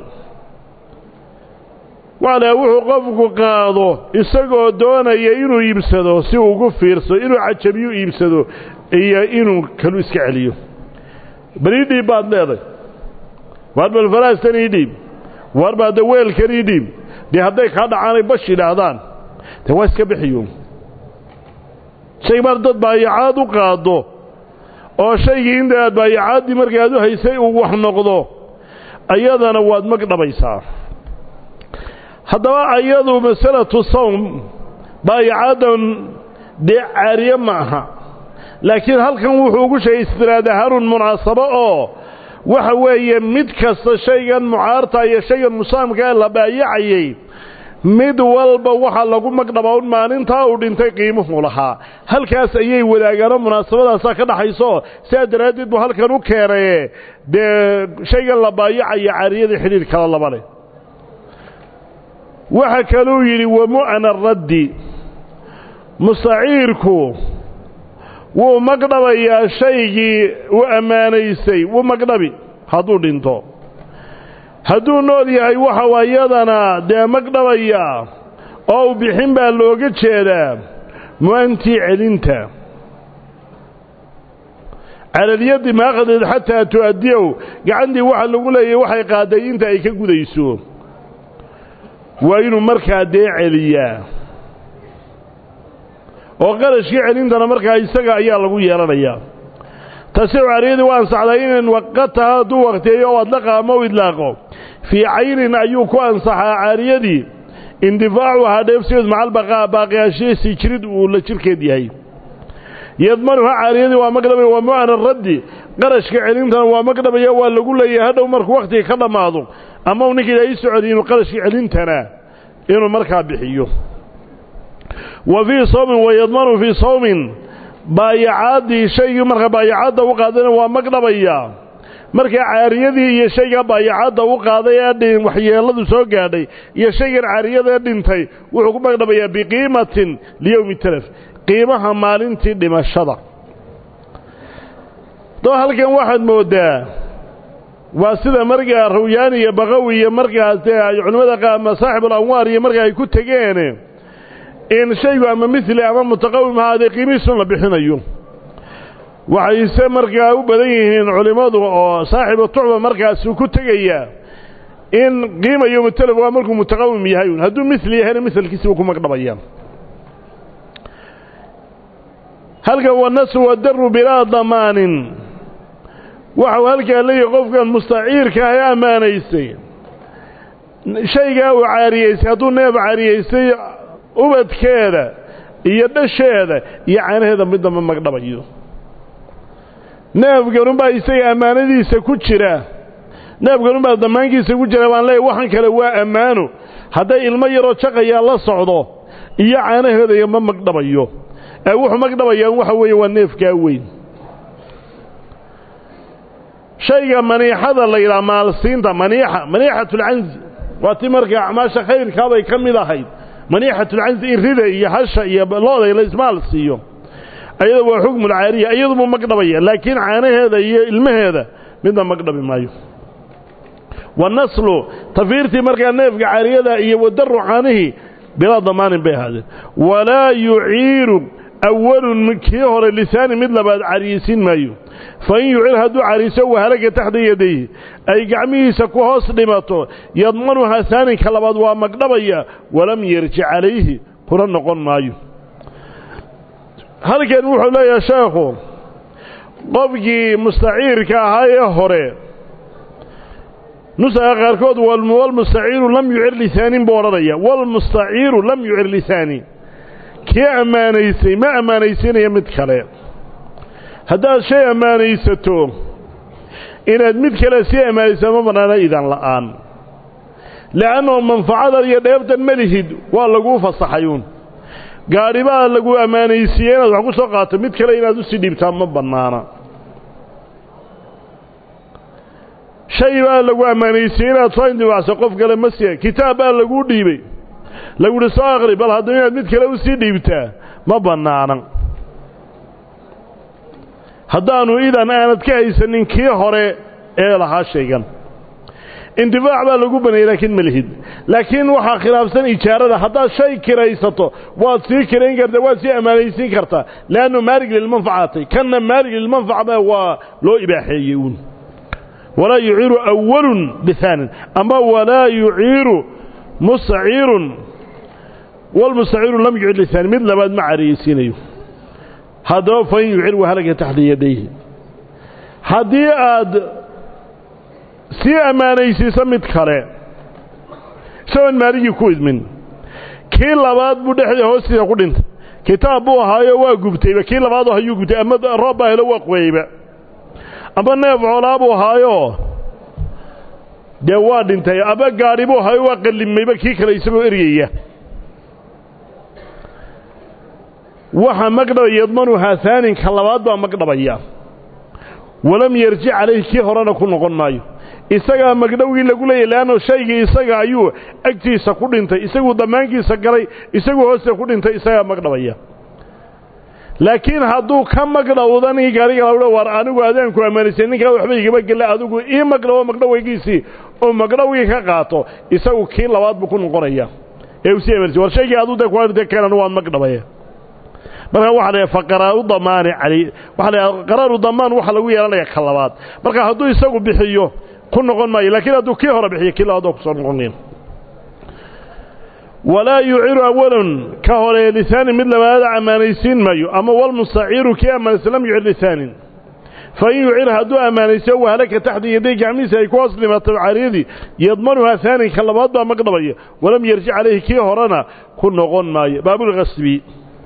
waclaa wuxuu qofku qaado isagoo doonaya inuu iibsado si uu ugu fiirsado inuu cajabiyu iibsado iyo inuu kalu iska celiyo bal ii dhiib baad leeday waar bal faraastan ii dhiib waar baa de weelkan ii dhiib dee hadday kaa dhacaanay bash yidhaahdaan dee waa iska bixiyo shay mar dad baayacaad u qaado oo shaygii inta aad baayacaaddii markaad u haysay uu wax noqdo ayadana waad magdhabaysaa haddaba ayadu masalatu sawm baayacaadan dee caariye ma aha laakiin halkan wuxuu ugu sheegay istiraad ahaanun munaasabo oo waxa weeye mid kasta shaygan mucaarta iyo shaygan musaamka ee la baayacayey mid walba waxaa lagu magdhabaa un maalintaa uu dhintay qiimuhu lahaa halkaas ayay wadaagaano munaasabadaasaa ka dhaxayso sidaa daraaddeed buu halkan u keenaye dee shaygan la baayacaya caariyadii xidhiir kala laba leh waxa kaluu yidhi wamu'na raddi mustaciirku wuu magdhabayaa shaygii uu ammaanaysay wuu magdhabi hadduu dhinto hadduu nool yahay waxa iyadana dee magdhabayaa oo u bixin baa looga jeedaa mu'antii celinta calalyaddi maaqadeed xataa tu'addiyow gacantii waxa lagu leeyahay waxay qaaday inta ay ka gudayso waa inuu markaa dee celiyaa oo qarashkii celintana markaa isaga ayaa lagu yeelanayaa tasicu caariyadii waa ansaxday in waqataha hadduu waqtiyeeyo oo adlaqa ama u idlaaqo fii caynin ayuu ku ansaxaa caariyadii indifaacuhaa dheefsigeed macalbaqaa baaqiyaashihiisii jirid uu la jirkeed yahay yadmanuha caariyadii waa magdhabaya waa mu'ana raddi qarashka celintana waa magdhabaya waa lagu leeyahay hadhow markuu wakhtiga ka dhammaado ama uu ninkii ay socday inuu qarashkii celintana inuu markaa bixiyo wa fii sawmin wayadmanu fii sawmin baayacaadii shaygii markaa baayacaadda u qaadana waa magdhabayaa marka caariyadii iyo shayga baayacada u qaaday ee dhin waxyeeladu soo gaadhay iyo shayga caariyada dhintay wuxuu ku magdhabayaa biqiimatin liyawmi talaf qiimaha maalintii dhimashada doo halkan waxaad moodaa waa sida markaa Rawyaani iyo Baqawi iyo markaas ay culimada qaama saaxib al-anwaar iyo markaa ay ku tageen in shaygu ama mithli ama mutaqawim hada qiimihiisa la bixinayo waxay markaa u badan yihiin culimadu oo saaxib tuuba markaas ku tagaya in qiimo yawm talaf waa markuu mutaqawim yahay haduu mithli yahay mithlkiisa uu ku magdhabayaan halka wanasu wadaru bila damanin waxa halka leeyahay qofkan mustaciirka ay amaanaysay shayga uu caariyeysay haduu neeb caariyeysay ubadkeeda iyo dhasheeda iyo caanaheeda mid dama magdhabayo neebgan baa isaga amaanadiisa ku jira neebgan baa damaankiisa ku jira baan leeyahay waxan kale waa amaano haday ilmo yaro jaqaya la socdo iyo caanaheeda ma magdhabayo ee wuxuu magdhabayaan waxa weeye waa neefka weyn shayga maniixada la yiraahdo maalsiinta maniixa maniixatul anz waa timarka acmaasha khayrka bay kamid ahayd maniixatul anz irida iyo hasha iyo looda la ismaal siiyo ayadu waa xukm caariya ayadu ma magdhabaya laakiin caanaheeda iyo ilmaheeda midna magdhabi maayo wanaslu tafiirti marka neefka caariyada iyo wadaru caanihi bila damaan bay haadeen wala yu'iru أول من كيهر اللسان مثل بعد عريسين مايو فإن يعير هدو عريسه وهلك تحت يديه أي قعميه سكوهاس لماته يضمنها ثاني كالبعض ومقدبية ولم يرجع عليه قرن نقول مايو هل كان وحو لا يا شيخو قفقي مستعير كهاي هوري نسأل غاركود والمستعير لم يعير لسان بورضية والمستعير لم يعير لساني كي أمانيسي ما أمانيسين يمد كلا هذا شيء أمانيسته إن أدمد كلا سي أمانيسة ما بنانا إذن الآن لأنه منفعة يدفت الملهد واللقوه فالصحيون قاربا لقوه أمانيسيين وحكو سوقات مد كلا إن أدو سيديبتان ما بنانا شيء لقوه أمانيسيين أتصاين دي وعسى قف قال مسيح كتابا لقوه ديبي لو رساغري بل هذا مid kale u sii dhiibtaa ma banaana hadaanu idan aanad ka haysanin kii hore ee laha sheegan indifaac baa lagu banay laakiin malihid laakiin waxa khilaafsan ijaarada hadaa shay kiraysato waad sii kireen kartaa waad sii amaanaysiin kartaa laano maarig lil manfaati kana maarig lil manfaati waa loo ibaaxeeyeen wala yu'iru awwalun bithanin ama wala yu'iru مستعير والمستعير لم يعد لسان مثل بعد مع رئيسينه هذا فين يعير وهلك تحت يديه هذه آد سي أمانيسي سمت كره سوى الماري يكوز من كي لبعض بدحي هوسي يقول انت كتابه هاي واقبتي كي لبعضه هاي يقبتي أما ربه لو قويبه أما نفعل أبو هايو دواad intay aba gaaribo hay waa qalimeyba kii kale isagoo eriyaya waxa magdhab yadmanu haasaanin kalabaad baa magdhabaya walam yarji calayhi kii horana ku noqon maayo isaga magdhawgii lagu leeyahay laano shayga isaga ayuu agtiisa ku dhintay isagu damaankiisa galay isagu hoose ku dhintay isaga magdhabaya laakiin hadduu ka magdhawdani gaariga lawada war anigu aadaanku amaanisay ninka waxba igaba galay adigu ii magdhawo magdhawgiisii oo magdhawgii ka qaato isagu kii labaad buu ku noqonaya ee uu sii emerji war shayga aadu da kuwaarta keenan waa magdhabaya marka waxa la faqara u damaani cali waxa la qaraar damaan waxa lagu yeelanaya ka labaad marka hadduu isagu bixiyo ku noqon maayo laakiin hadduu kii hore bixiyo kii labaad ku soo noqonayaan ولا يعير أولا كهولي لسان مثل ما هذا أمانيسين مايو أما والمستعير كي أمان السلام يعير لسان فإن يعير هدو أمانيسين وهلك تحت يديك عميسة يكواص لما تبعريدي يضمنها ثاني كاللبات بها مقدبية ولم يرجع عليه كي هرانا كن نغن مايو باب الغسبي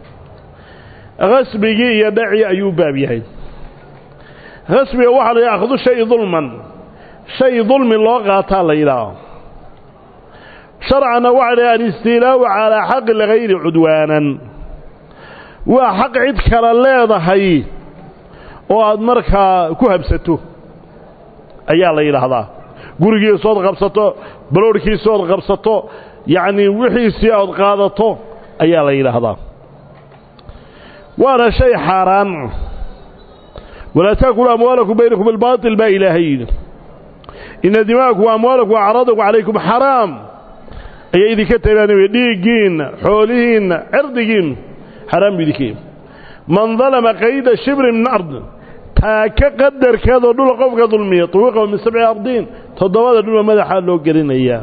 غسبي يدعي أيوب بابي غسبي واحد يأخذ شيء ظلما شيء ظلم الله غاتا ليلا شرعنا وعلى الاستيلاء على حق الغير عدوانا وحق عد كلا ليضحي وعد مركا كهبسته ayaa la yidhaahdaa gurigiisa ood qabsato baloorhkiisa ood qabsato yacnii wixiisii ood qaadato ayaa la yidhaahdaa waana shay xaaraan walaa taakulu amwaalakum baynakum bilbaatil baa ilaahay yidhi ina dima'akum wa amwaalakum wa acraadakum calaykum xaraam ayay idinka tabaanay dhiiggiinna xoolihiinna cirdigiinna xaraam buu idinka yahay man dalama qayda shibrin min ard taaka qadarkeedoo dhul qofka dulmiya tuwiqahu min sabci ardiin toddobada dhulba madaxaa loo gelinayaa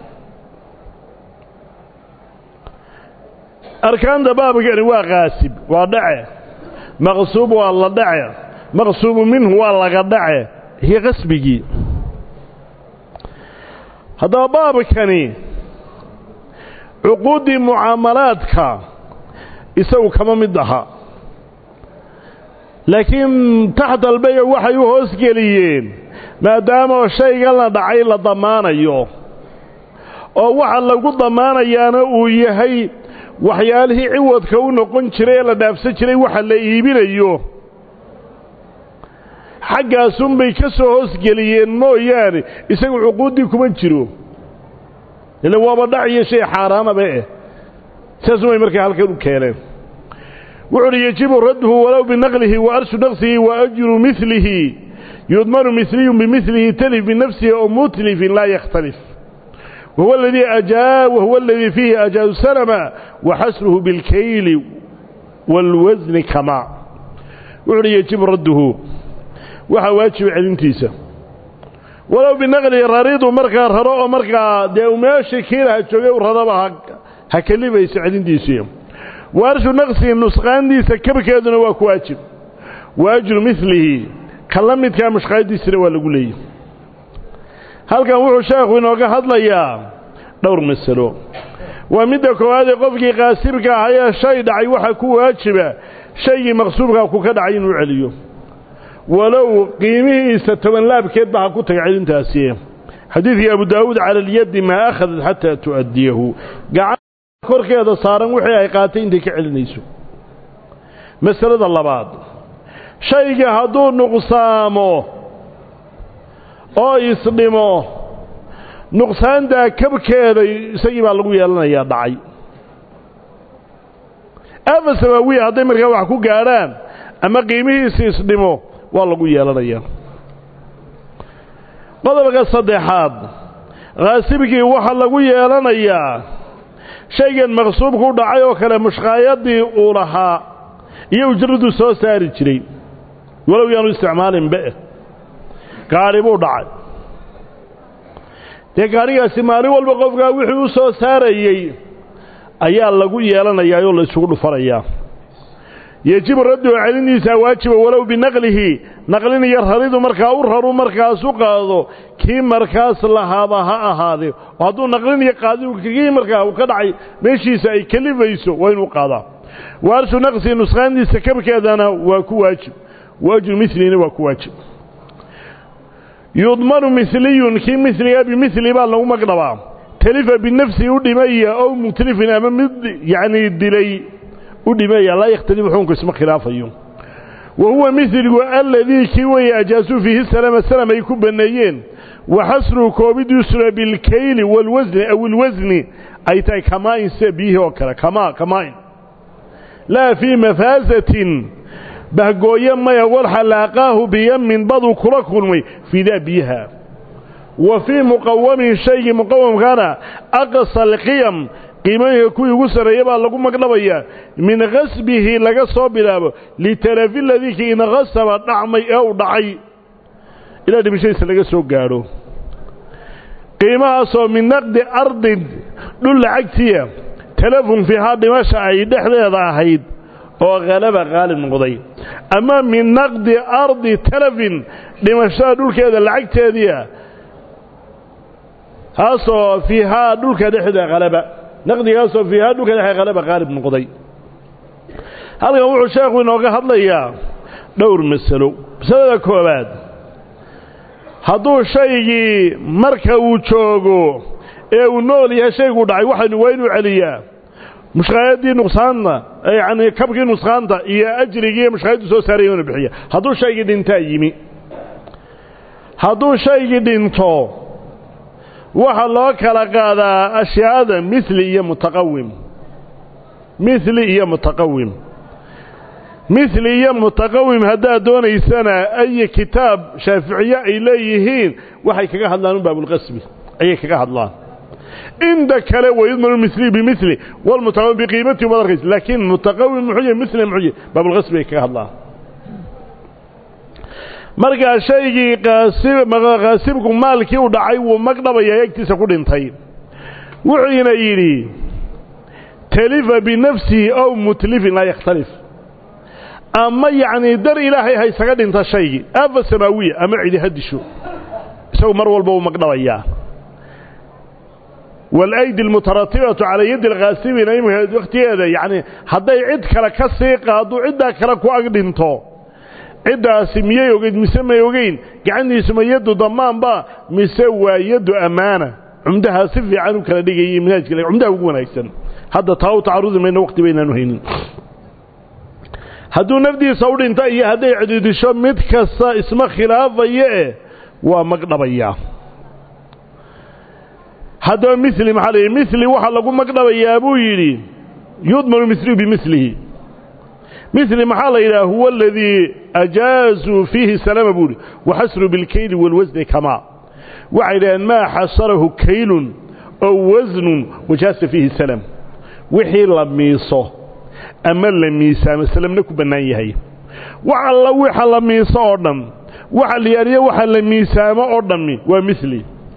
arkaanta baabkani waa qaasib waa dhace maqsuub waa la dhace maqsuubu minhu waa laga dhace hiyo qasbigii haddaba baabkani cuquuddii mucaamalaadka isagu kama mid aha laakiin taxta albayc waxay u hoosgeliyeen maadaama shaygan la dhacay la damaanayo oo waxa lagu damaanayaana uu yahay waxyaalihii ciwadka u noqon jiray ee la dhaafsan jiray waxa la iibinayo xaggaasunbay ka soo hoosgeliyeen mooyaane isagu cuquuddii kuma jiro ila waaba dhac iyo shay xaaraanaba eh saasumay markaa halkan u keeneen wuxuuhi yajibu radduhu walow binaqlihi wa arshu naqsihi wa ajru milihi yudmanu miliyun bimilihi talif binafsihi oo mutlifin laa yakhtalif wahuwa aladii ajaa wahuwa aladii fiihi ajaazu salama wa xasruhu bilkayli waalwasni kamaa wuxuuhi yajibu radduhu waxaa waajiba celintiisa walow binaqlihi raridu markaa raro oo markaa dee meeshii kiilaha joogay u radaba ha kelibayso celintiisii waarshu naqsihi nusqaandiisa kabkeeduna waa ku waajib waajru milihi ka la midkaa mushqaadiisina waa lagu leeyahy halkan wuxuu sheekhu inooga hadlayaa dhowr masalo waa midda koowaadee qofkii qaasibka ahayee shay dhacay waxaa ku waajiba shaygii maqsuubkaa ku ka dhacay inuu celiyo walow qiimihiisa toban laabkeedba ha ku taga celintaasi xadiidkii abu daawuud cala alyaddi maa akhadat xataa tu'addiyahu korkeeda saaran wixii ay qaatay intay ka celinayso masalada labaad shayga hadduu nuqsaamo oo isdhimo nuqsaantaa kabkeeda isagii baa lagu yeelanayaa dhacay afa samaawiya hadday markaa wax ku gaadhaan ama qiimihiisi isdhimo waa lagu yeelanayaa qodobka saddexaad qaasibkii waxaa lagu yeelanayaa shaygan maqsuubku u dhacay oo kale mushqaayadii uu lahaa iyo ujraduu soo saari jiray walow yaanu isticmaalinba gaadhi buu dhacay dee gaadhigaasi maalin walba qofkaa wixii u soo saarayey ayaa lagu yeelanayaa oo la isugu dhufanayaa yejibu radduhu celintiisaa waajiba walow binaqlihi naqlin iyo raridu markaa u raru markaas u qaado kii markaas lahaaba ha ahaadee oo hadduu naqlin iyo qaadi kii markaa uu ka dhacay meeshiisa ay kelifayso waa inuu qaadaa waarshu naqsi nusqaandiisa kabkeedana waa ku waajib waajru milina waa ku waajib yudmanu miliyun kii miliga bimili baa lagu magdhabaa talifa binafsihi u dhimaya ow mutlifin ama mid yacnii dilay u dhimaya laa yakhtalifu xukunku isma khilaafayo wa huwa miligu aladii kii weeye ajaasuu fiihi salama salam ay ku banneeyeen wa xasruhu koobidiisuna bilkayli waalwasni aw ilwasni ay tahay kamaa-in sida biyihii oo kale kamaa kamaa-in laa fii mafaasatin bahgooye maya walxa laaqaahu biyamin baduu kula kulmay fiidaa biyaha wa fii muqawamin shaygii muqawamkaana aqsa alqiyam qiimooyinka kuwii ugu sarreeya baa lagu magdhabayaa min khasbihi laga soo bilaabo litalafi ladii kii inkhasaba dhacmay ee u dhacay ilaa dhimashadiisa laga soo gaadho qiimahaasoo min naqdi ardin dhul lacagtiya talafun fiihaa dhimasha ay dhexdeeda ahayd oo halaba qaalib noqday ama min naqdi ardi talafin dhimashada dhulkeeda lacagteediia haasoo fiihaa dhulka dhexda halaba naqdigaasoo fiihaa dhulka dhexe halaba qaalib noqday halkan wuxuu sheekhu inooga hadlayaa dhowr masalo masalada koowaad hadduu shaygii marka uu joogo ee uu nool yahay shayguu dhacay waxaynu waa inuu celiyaa mushqaayadii nuqsaanta yacni kabkii nusqaanta iyo ajrigii mushqaayaddu soo saaraya inuu bixiya hadduu shaygii dhintaa yimi hadduu shaygii dhinto waxa loo kala qaadaa ashyaada mithli iyo mutaqawim mithli iyo mutaqawim mithli iyo mutaqawim haddaad doonaysana ay kitaab shaaficiye ay leeyihiin waxay kaga hadlaan baabulqasbi ayay kaga hadlaan inda kale wayadmanu mithli bimithli walmutaqawim biqiimati wadarqis laakiin mutaqawim muxuu mithli muxuu baabulqasbi ay kaga hadlaan marka shaygii qaasib maqaasibku maalkii u dhacay wuu magdhabaya agtiisa ku dhintay wuxuuna yidhi talifa binafsi aw mutlifin la yakhtalif ama yacni dar ilaahay hay isaga dhinta shaygii afa samaawiya ama cidi hadisho isagu mar walba uu magdhabayaa والأيدي المترتبة على يد الغاسبين أي وقت هذا يعني هذا عد كلا كسيق هذا عد كلا كواقدينتو عد سمية يوجد مسمى يوجين قعني سمى يد ضمان با مسوى يد أمانة عمدها سفي عنه كلا دقيقة من هذا كلا عمدها وقونا يسن هذا طاو تعرض من وقت بيننا نهين هذا نفدي صور انتهي هذا عدد شو متكسى اسمه خلاف يه ومقلب إياه هذا مثل محله مثل وحلا قم مقلب يا أبو يلي يضمن مثله بمثله مثل محله هو الذي أجاز فيه السلام أبوري وحسر بالكيل والوزن كما وعلى أن ما حصره كيل أو وزن وجاز فيه السلام وحي لميصه أما لميسام السلام نكو بنايه وعلى وحى لميصه أردم وعلى يريه وحى لميسام أردمي ومثلي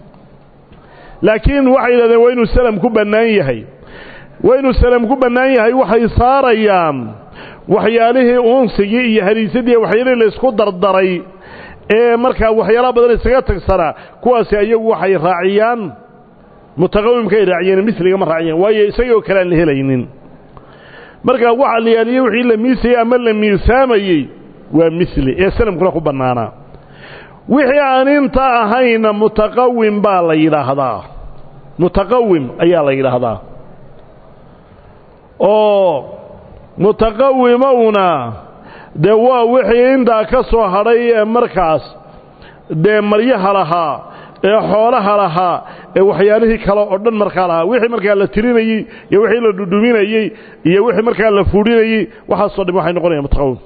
لكن وحي لذا وين السلام كو بنايه وين السلام كو بنايه وحي صار أيام وحياله أنسي هريسدي وحياله لسكو دردري ee marka waxyaalo badan isaga tagsara kuwaas ayagu waxay raaciyaan mutaqawimka raaciyeen misliga ma raaciyeen waayo isagoo kale aan helaynin marka waxa la yaaliyo wixii la miisay ama la miisaamayay waa misli ee salamkuna ku banaana wixii aan inta ahayna mutaqawim baa la yiraahdaa mutaqawim ayaa la yiraahdaa oo mutaqawimuna de waa wixii inta ka soo haray markaas de maryaha lahaa ee xoolaha lahaa ee waxyaalihii kale oo dhan markaa lahaa wixii markaa la tirinayay iyo wixii la duduminayay iyo wixii markaa la fuudinayay waxa soo dhib waxay noqonayaan mutaqawim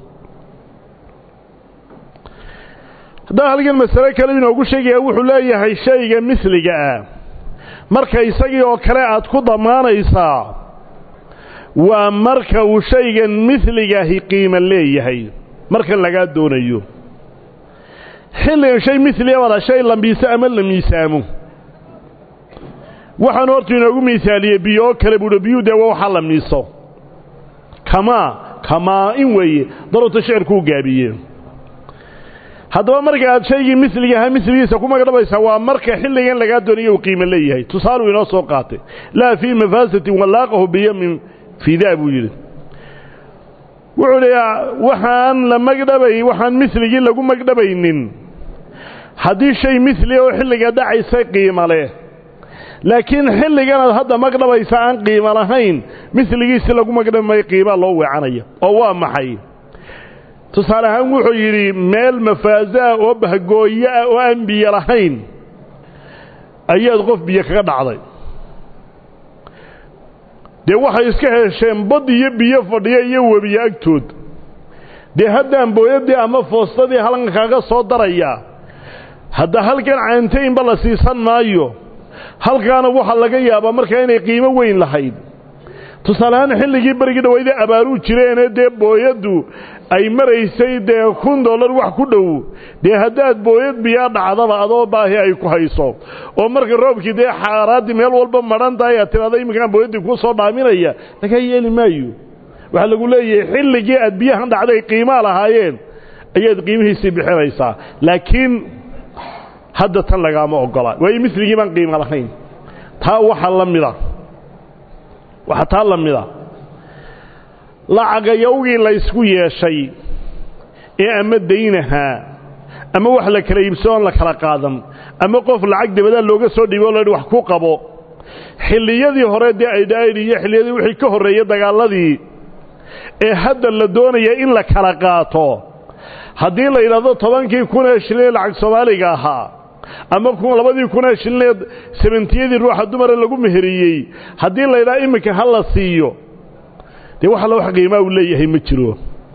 hada halkan mas'ala kale inuu sheegay wuxuu leeyahay shayga misliga ah marka isagii oo kale aad ku damaanaysaa waa marka uu shaygan misliga hi qiimo leeyahay marka laga doonayo xilli shay misliga wada shay lambiisa ama la miisaamo waxaan horta inoogu miisaaliye biyo kale buu biyo de waxa la miiso kama kama in weeye darota shicirku gaabiye haddaba marka aad shaygii misliga ha misligiisa kuma gadbaysa waa marka xilligan laga doonayo qiimo leeyahay tusaale inoo soo qaatay la fi mafasati walaqahu biyamin في ذا أبو يلي وعليا وحان لما قدبي وحان مثلي لقو مقدبينين هذا شيء مثلي وحلي قدعي سيقيم عليه لكن حلي قانا هذا مقدبي سعان قيم لهين مثلي قيس لقو مقدبي ما يقيم الله وعنيا أوام محي تصالحان وحيري ميل مفازاء وبهقوياء وأنبياء لهين أياد غف بيك قد عضي de waxay iska hesheen bad iyo biyo fadhiya iyo webiyo agtood de haddaan booyadii ama foostadii halkan kaaga soo daraya hadda halkan caantayn bal siisan maayo halkaana waxa laga yaabaa marka inay qiimo weyn lahayd tusaalaan xilligii barigi dhaweeyay abaaru jireen de booyadu ay maraysay de kun dollar wax ku dhow de haddaad booyad biyo dhacdaba adoo baahi ay ku hayso oo marka roobkii de xaaraadi meel walba maran tahay tirada imika booyadii ku soo dhaaminaya laga yeeli maayo waxa lagu leeyahay xilligii aad biyahan dhacday qiimo lahaayeen ayaad qiimihiisa bixinaysaa laakiin hadda tan laga ma ogola way misligii ban qiimo lahayn taa waxa la mida waxa taa la mida lacaga yowgii la isku yeeshay ee ama deynaha ama wax la kala iibsoon la kala qaadan ama qof lacag dibada looga soo dhibo la wax ku qabo xilliyadii hore de ay dhaayay xilliyadii wixii ka horeeyay dagaaladii ee hadda la doonaya in la kala qaato haddii la yidhaahdo tobankii kun ee shilin lacag soomaaliga ahaa ama kun labadii kun ee shilin sabentiyadii ruuxa dumara lagu meheriyey haddii la yidhaahdo iminka ha la siiyo dee waxa la wax qiimaa uu leeyahay ma jiro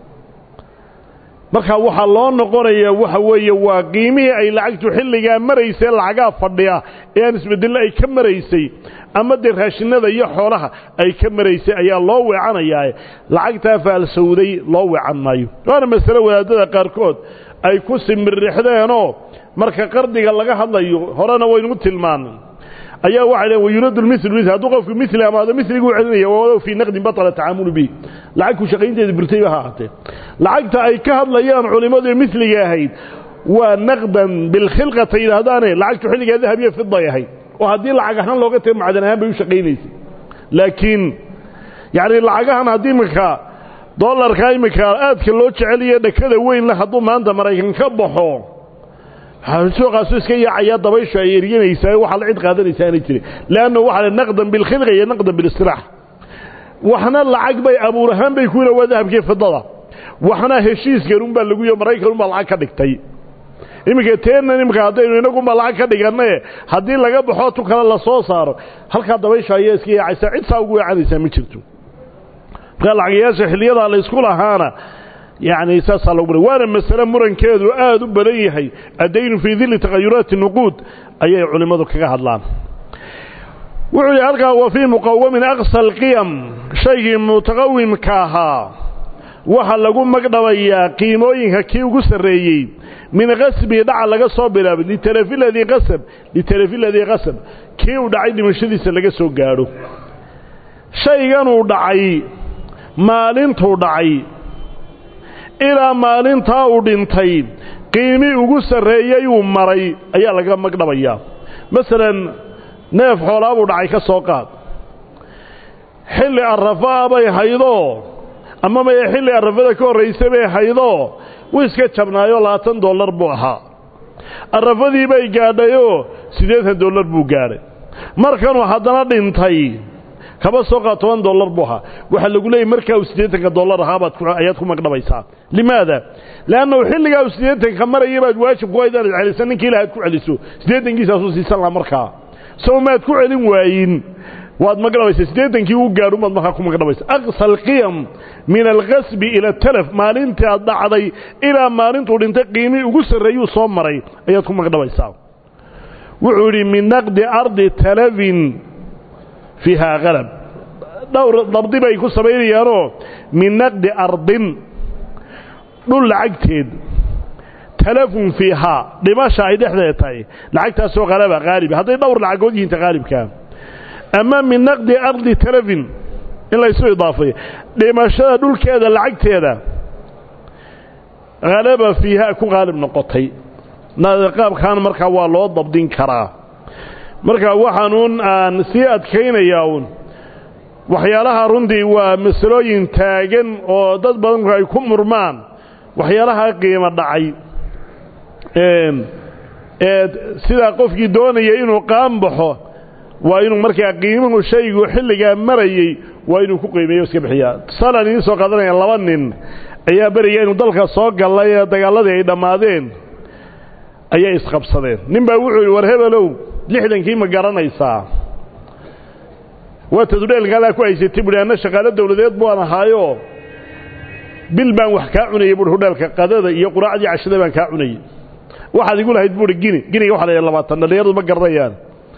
marka waxa loo noqonayaa waxa weeye waa qiimihii ay lacagtu xilligaa maraysay lacagaa fadhiya ee aan isbedelna ay ka maraysay ama dee raashinada iyo xoolaha ay ka maraysay ayaa loo weecanayaa lacagtaa faalsowday loo weecan maayo waana masale wadaadada qaarkood ay ku simirrixdeenoo marka qardiga laga hadlayo horena waynu tilmaanay ayaa waxa leen wayuradu almithl mithl hadduu qofku mithl ama hada mithligu celinaya waa fi naqdi batala taamul bi lacag ku shaqaynteeda birtay waxa ahaatee lacagta ay ka hadlayaan culimadu mithliga ahayd waa naqdan bil khilqati ilaadaane lacagtu xilligeeda dahabiye fidda yahay oo hadii lacag ahaan looga tago macdan ahaan bay u shaqaynaysay laakiin yaani lacagahan hadii marka dollarka imika aadka loo jeceliyo dhakada weyn la haduu maanta Mareykan ka baxo suuqaas iska yaacaya dabaysha ay eriyanaysaa waxa la cid qaadanaysaa inay jireen laana waxa naqdan bil khilqa iyo naqdan bil istirah waxna lacag bay abuurahan bay ku yiraahdo dahabkii fidada waxna heshiis garuun baa lagu yeeyo Mareykan baa lacag ka dhigtay imika teena imika hadaynu inagu ma lacag ka dhiganay hadii laga baxo tu kala la soo saaro halka dabaysha ay iska yaacaysaa cid saa ugu yaacaysaa ma jirto lacagayaasha xilliyada la isku lahaana يعني ساسا لو وانا مساله مرنكيدو aad u badan yahay adaynu fi dhil tagayurat nuqud ayay culimadu kaga hadlaan wuxuu halka waa fi muqawwam aqsa alqiyam shay mutaqawwim kaaha waxa lagu magdhabayaa qiimooyinka kii ugu sareeyay min qasbi dhac laga soo bilaabay li talafiladi qasab li talafiladi qasab kii u dhacay dhimashadiisa laga soo gaaro shaygan uu dhacay maalintuu dhacay ilaa maalinta uu dhintay qiimi ugu sareeyay uu maray ayaa laga magdhabayaa midalan neef xoolaa uu dhacay ka soo qaad xilli arrafaa bay haydo ama ma xilli arrafada ka horeysay bay haydo wiiska jabnaayo labaatan dollar buu ahaa arrafadii bay gaadhayo siddeetan dollar buu gaaray markan uu haddana dhintay kaba soo qaad toban dollar buu ahaa waxa lagu leeyahay markaa siddeetan dollar ahaabad ayaad ku magdhabaysaa limaada laana xilliga siddeetan ka marayay baad waajib ku haydan celisan ninkii ilaahay ku celiso siddeetan giisaas uu siisan la markaa soo maad ku celin waayin waad magdhabaysaa siddeetan kii uu gaaro maad markaa ku magdhabaysaa aqsal qiyam min al-ghasb ila talaf maalinta dhacday ila maalintu dhintay qiimi ugu sareeyo soo maray ayaad ku magdhabaysaa wuxuu yiri min naqdi ardi talafin fiha ghalab dawr dabdi bay ku sameeyayaan min naqdi ardin dhul lacagteed talafun fiha dhimasha ay dhexdeeda tahay lacagtaas oo qalaba qaalib haday dhawr lacagood yihiin qaalibka ama min naqdi ardi talafin in la isoo idaafay dhimashada dhulkeeda lacagteeda qalaba fiha ku qaalib noqotay naaqab kan marka waa loo dabdin karaa marka waxaanuun aan sii adkaynayaa waxyaalaha runtii waa masalooyin taagan oo dad badan ay ku murmaan waxyaalaha qiimo dhacay een ee sida qofkii doonaya inuu qaan baxo waa inuu markaa qiimuhu shaygu xilliga marayay waa inuu ku qiimeeyo iska bixiyaa salan in soo qaadanaya laba nin ayaa bariga inuu dalka soo galay dagaaladii ay dhamaadeen ayaa isqabsadeen nin baa wuxuu war hebelow lixdankii ma garanaysaa waa tadreelka ku haysatay buudaana shaqaale dawladeed buu ahaayo bil baan wax ka cunayay buu hudheelka qadada iyo quraacdii cashada baan ka cunayay waxaad igu lahayd buu gini giniga waxa la labaatan dhalinyaradu ma garanayaan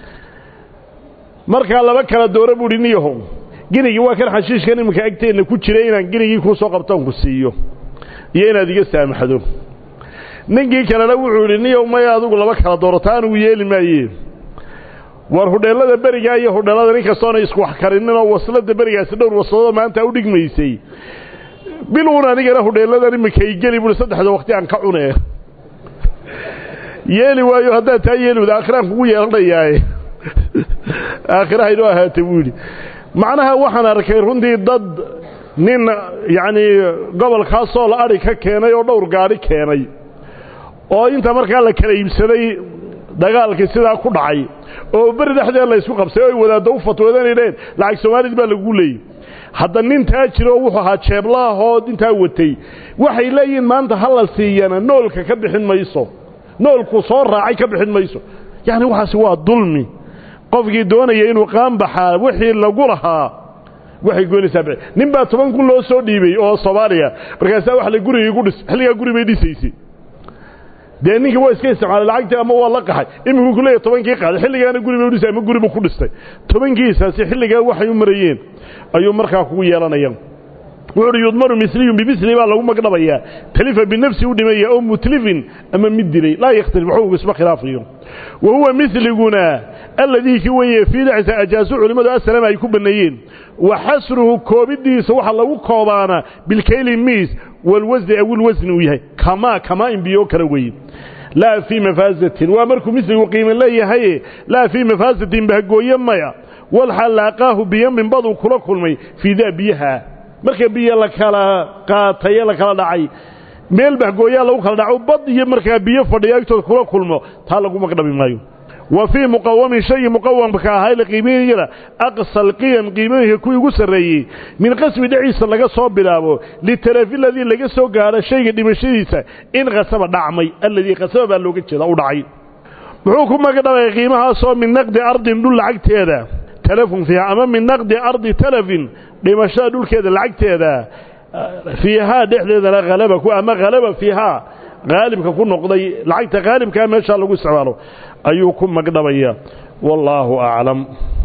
marka laba kala dooro buu dhiniyo ginigi waa kan xashiishkan imka agteena ku jiray inaan ginigi ku soo qabtaan ku siiyo iyo inaad iga saamaxdo ninkii kale wuxuu dhiniyo ma adigu laba kala doortaan uu yeeli maayeen war hudheelada bariga iyo hudheelada ninka soona isku wax karinno waslada barigaas dhowr wasado maanta u dhigmaysay biluuna aniga hudheelada imika ay gali buu saddexda waqti aan ka cunay yeeli waayo hadda taa yeeli wada aakhiraan kugu yeelanayaa aakhiraha inoo ahaatay wuuli macnaha waxaan arkay runtii dad nin yaani gobolka soo la ari ka keenay oo dhowr gaari keenay oo inta markaa la kala iibsaday dagaalkii sidaa ku dhacay oo bari dhaxdeeda la isku qabsay oo wadaado u fatwoodanayeen lacag Soomaaliyeed baa lagu leeyay hadda nin taajir oo wuxuu ahaa jeeblaahoo intaa watay waxay leeyihiin maanta ha la siiyana noolka ka bixin mayso noolku soo raacay ka bixin mayso yani waxaasi waa dulmi qofkii doonaya inuu qaan baxaa wixii lagu lahaa waxay goynaysaa nin baa toban kun loo soo dhiibay oo Soomaaliya markaas wax la guriga igu dhis xilliga guriga bay dhisaysay de ninka waa iska isticmaalay lacagta ama waa la qaxay iminku ku leeyahay toban kii qaad xilligaana guriga uu dhisay ama guriga ku dhistay toban kiisaasi xilliga waxay u marayeen ayuu markaa ku yeelanayaan wuxuu yudmaru misliyun bimithli baa lagu magdhabaya talifa binafsi u dhimaya oo mutlifin ama midilay la yakhtalif wuxuu isma khilaafiyo وهو مثلنا الذي كوي في دعس أجازوا علماء السلام أي كبنيين وحسره كوبدي سوح الله كوبانا بالكيل الميز والوزن أو الوزن وياه كما كما إنبيو كروي لا في مفازة وأمركم مثل وقيم الله هي لا في مفازة بهجو يميا والحلاقاه بيم من بعض كل مي في ذا بيها مركب بيا لك على قاتيا لك على دعي meel bahgooyaa lagu kala dhaco bad iyo markaa biyo fadhiyaagtood kula kulmo taa lagu maqdhabi maayo wa fi muqawwam shay muqawwam ka ahay la qiimeeyay aqsal qiyam qiimeeyay ku ugu sareeyay min qasmi dhiciisa laga soo bilaabo li tarafilladii laga soo gaaro shayga dhimashadiisa in qasaba dhacmay alladii qasaba looga jeeda u dhacay wuxuu ku magdhabay qiimaha soo min naqdi ardin dul lacagteeda telefon fiiha ama min naqdi ardi telefin dhimashada dhulkeeda lacagteeda فيها دحدد لا غلبة أما غلبة فيها غالب ككون نقضي لعيت غالب كان ما شاء الله قصوا له أيكم مقدمية والله أعلم.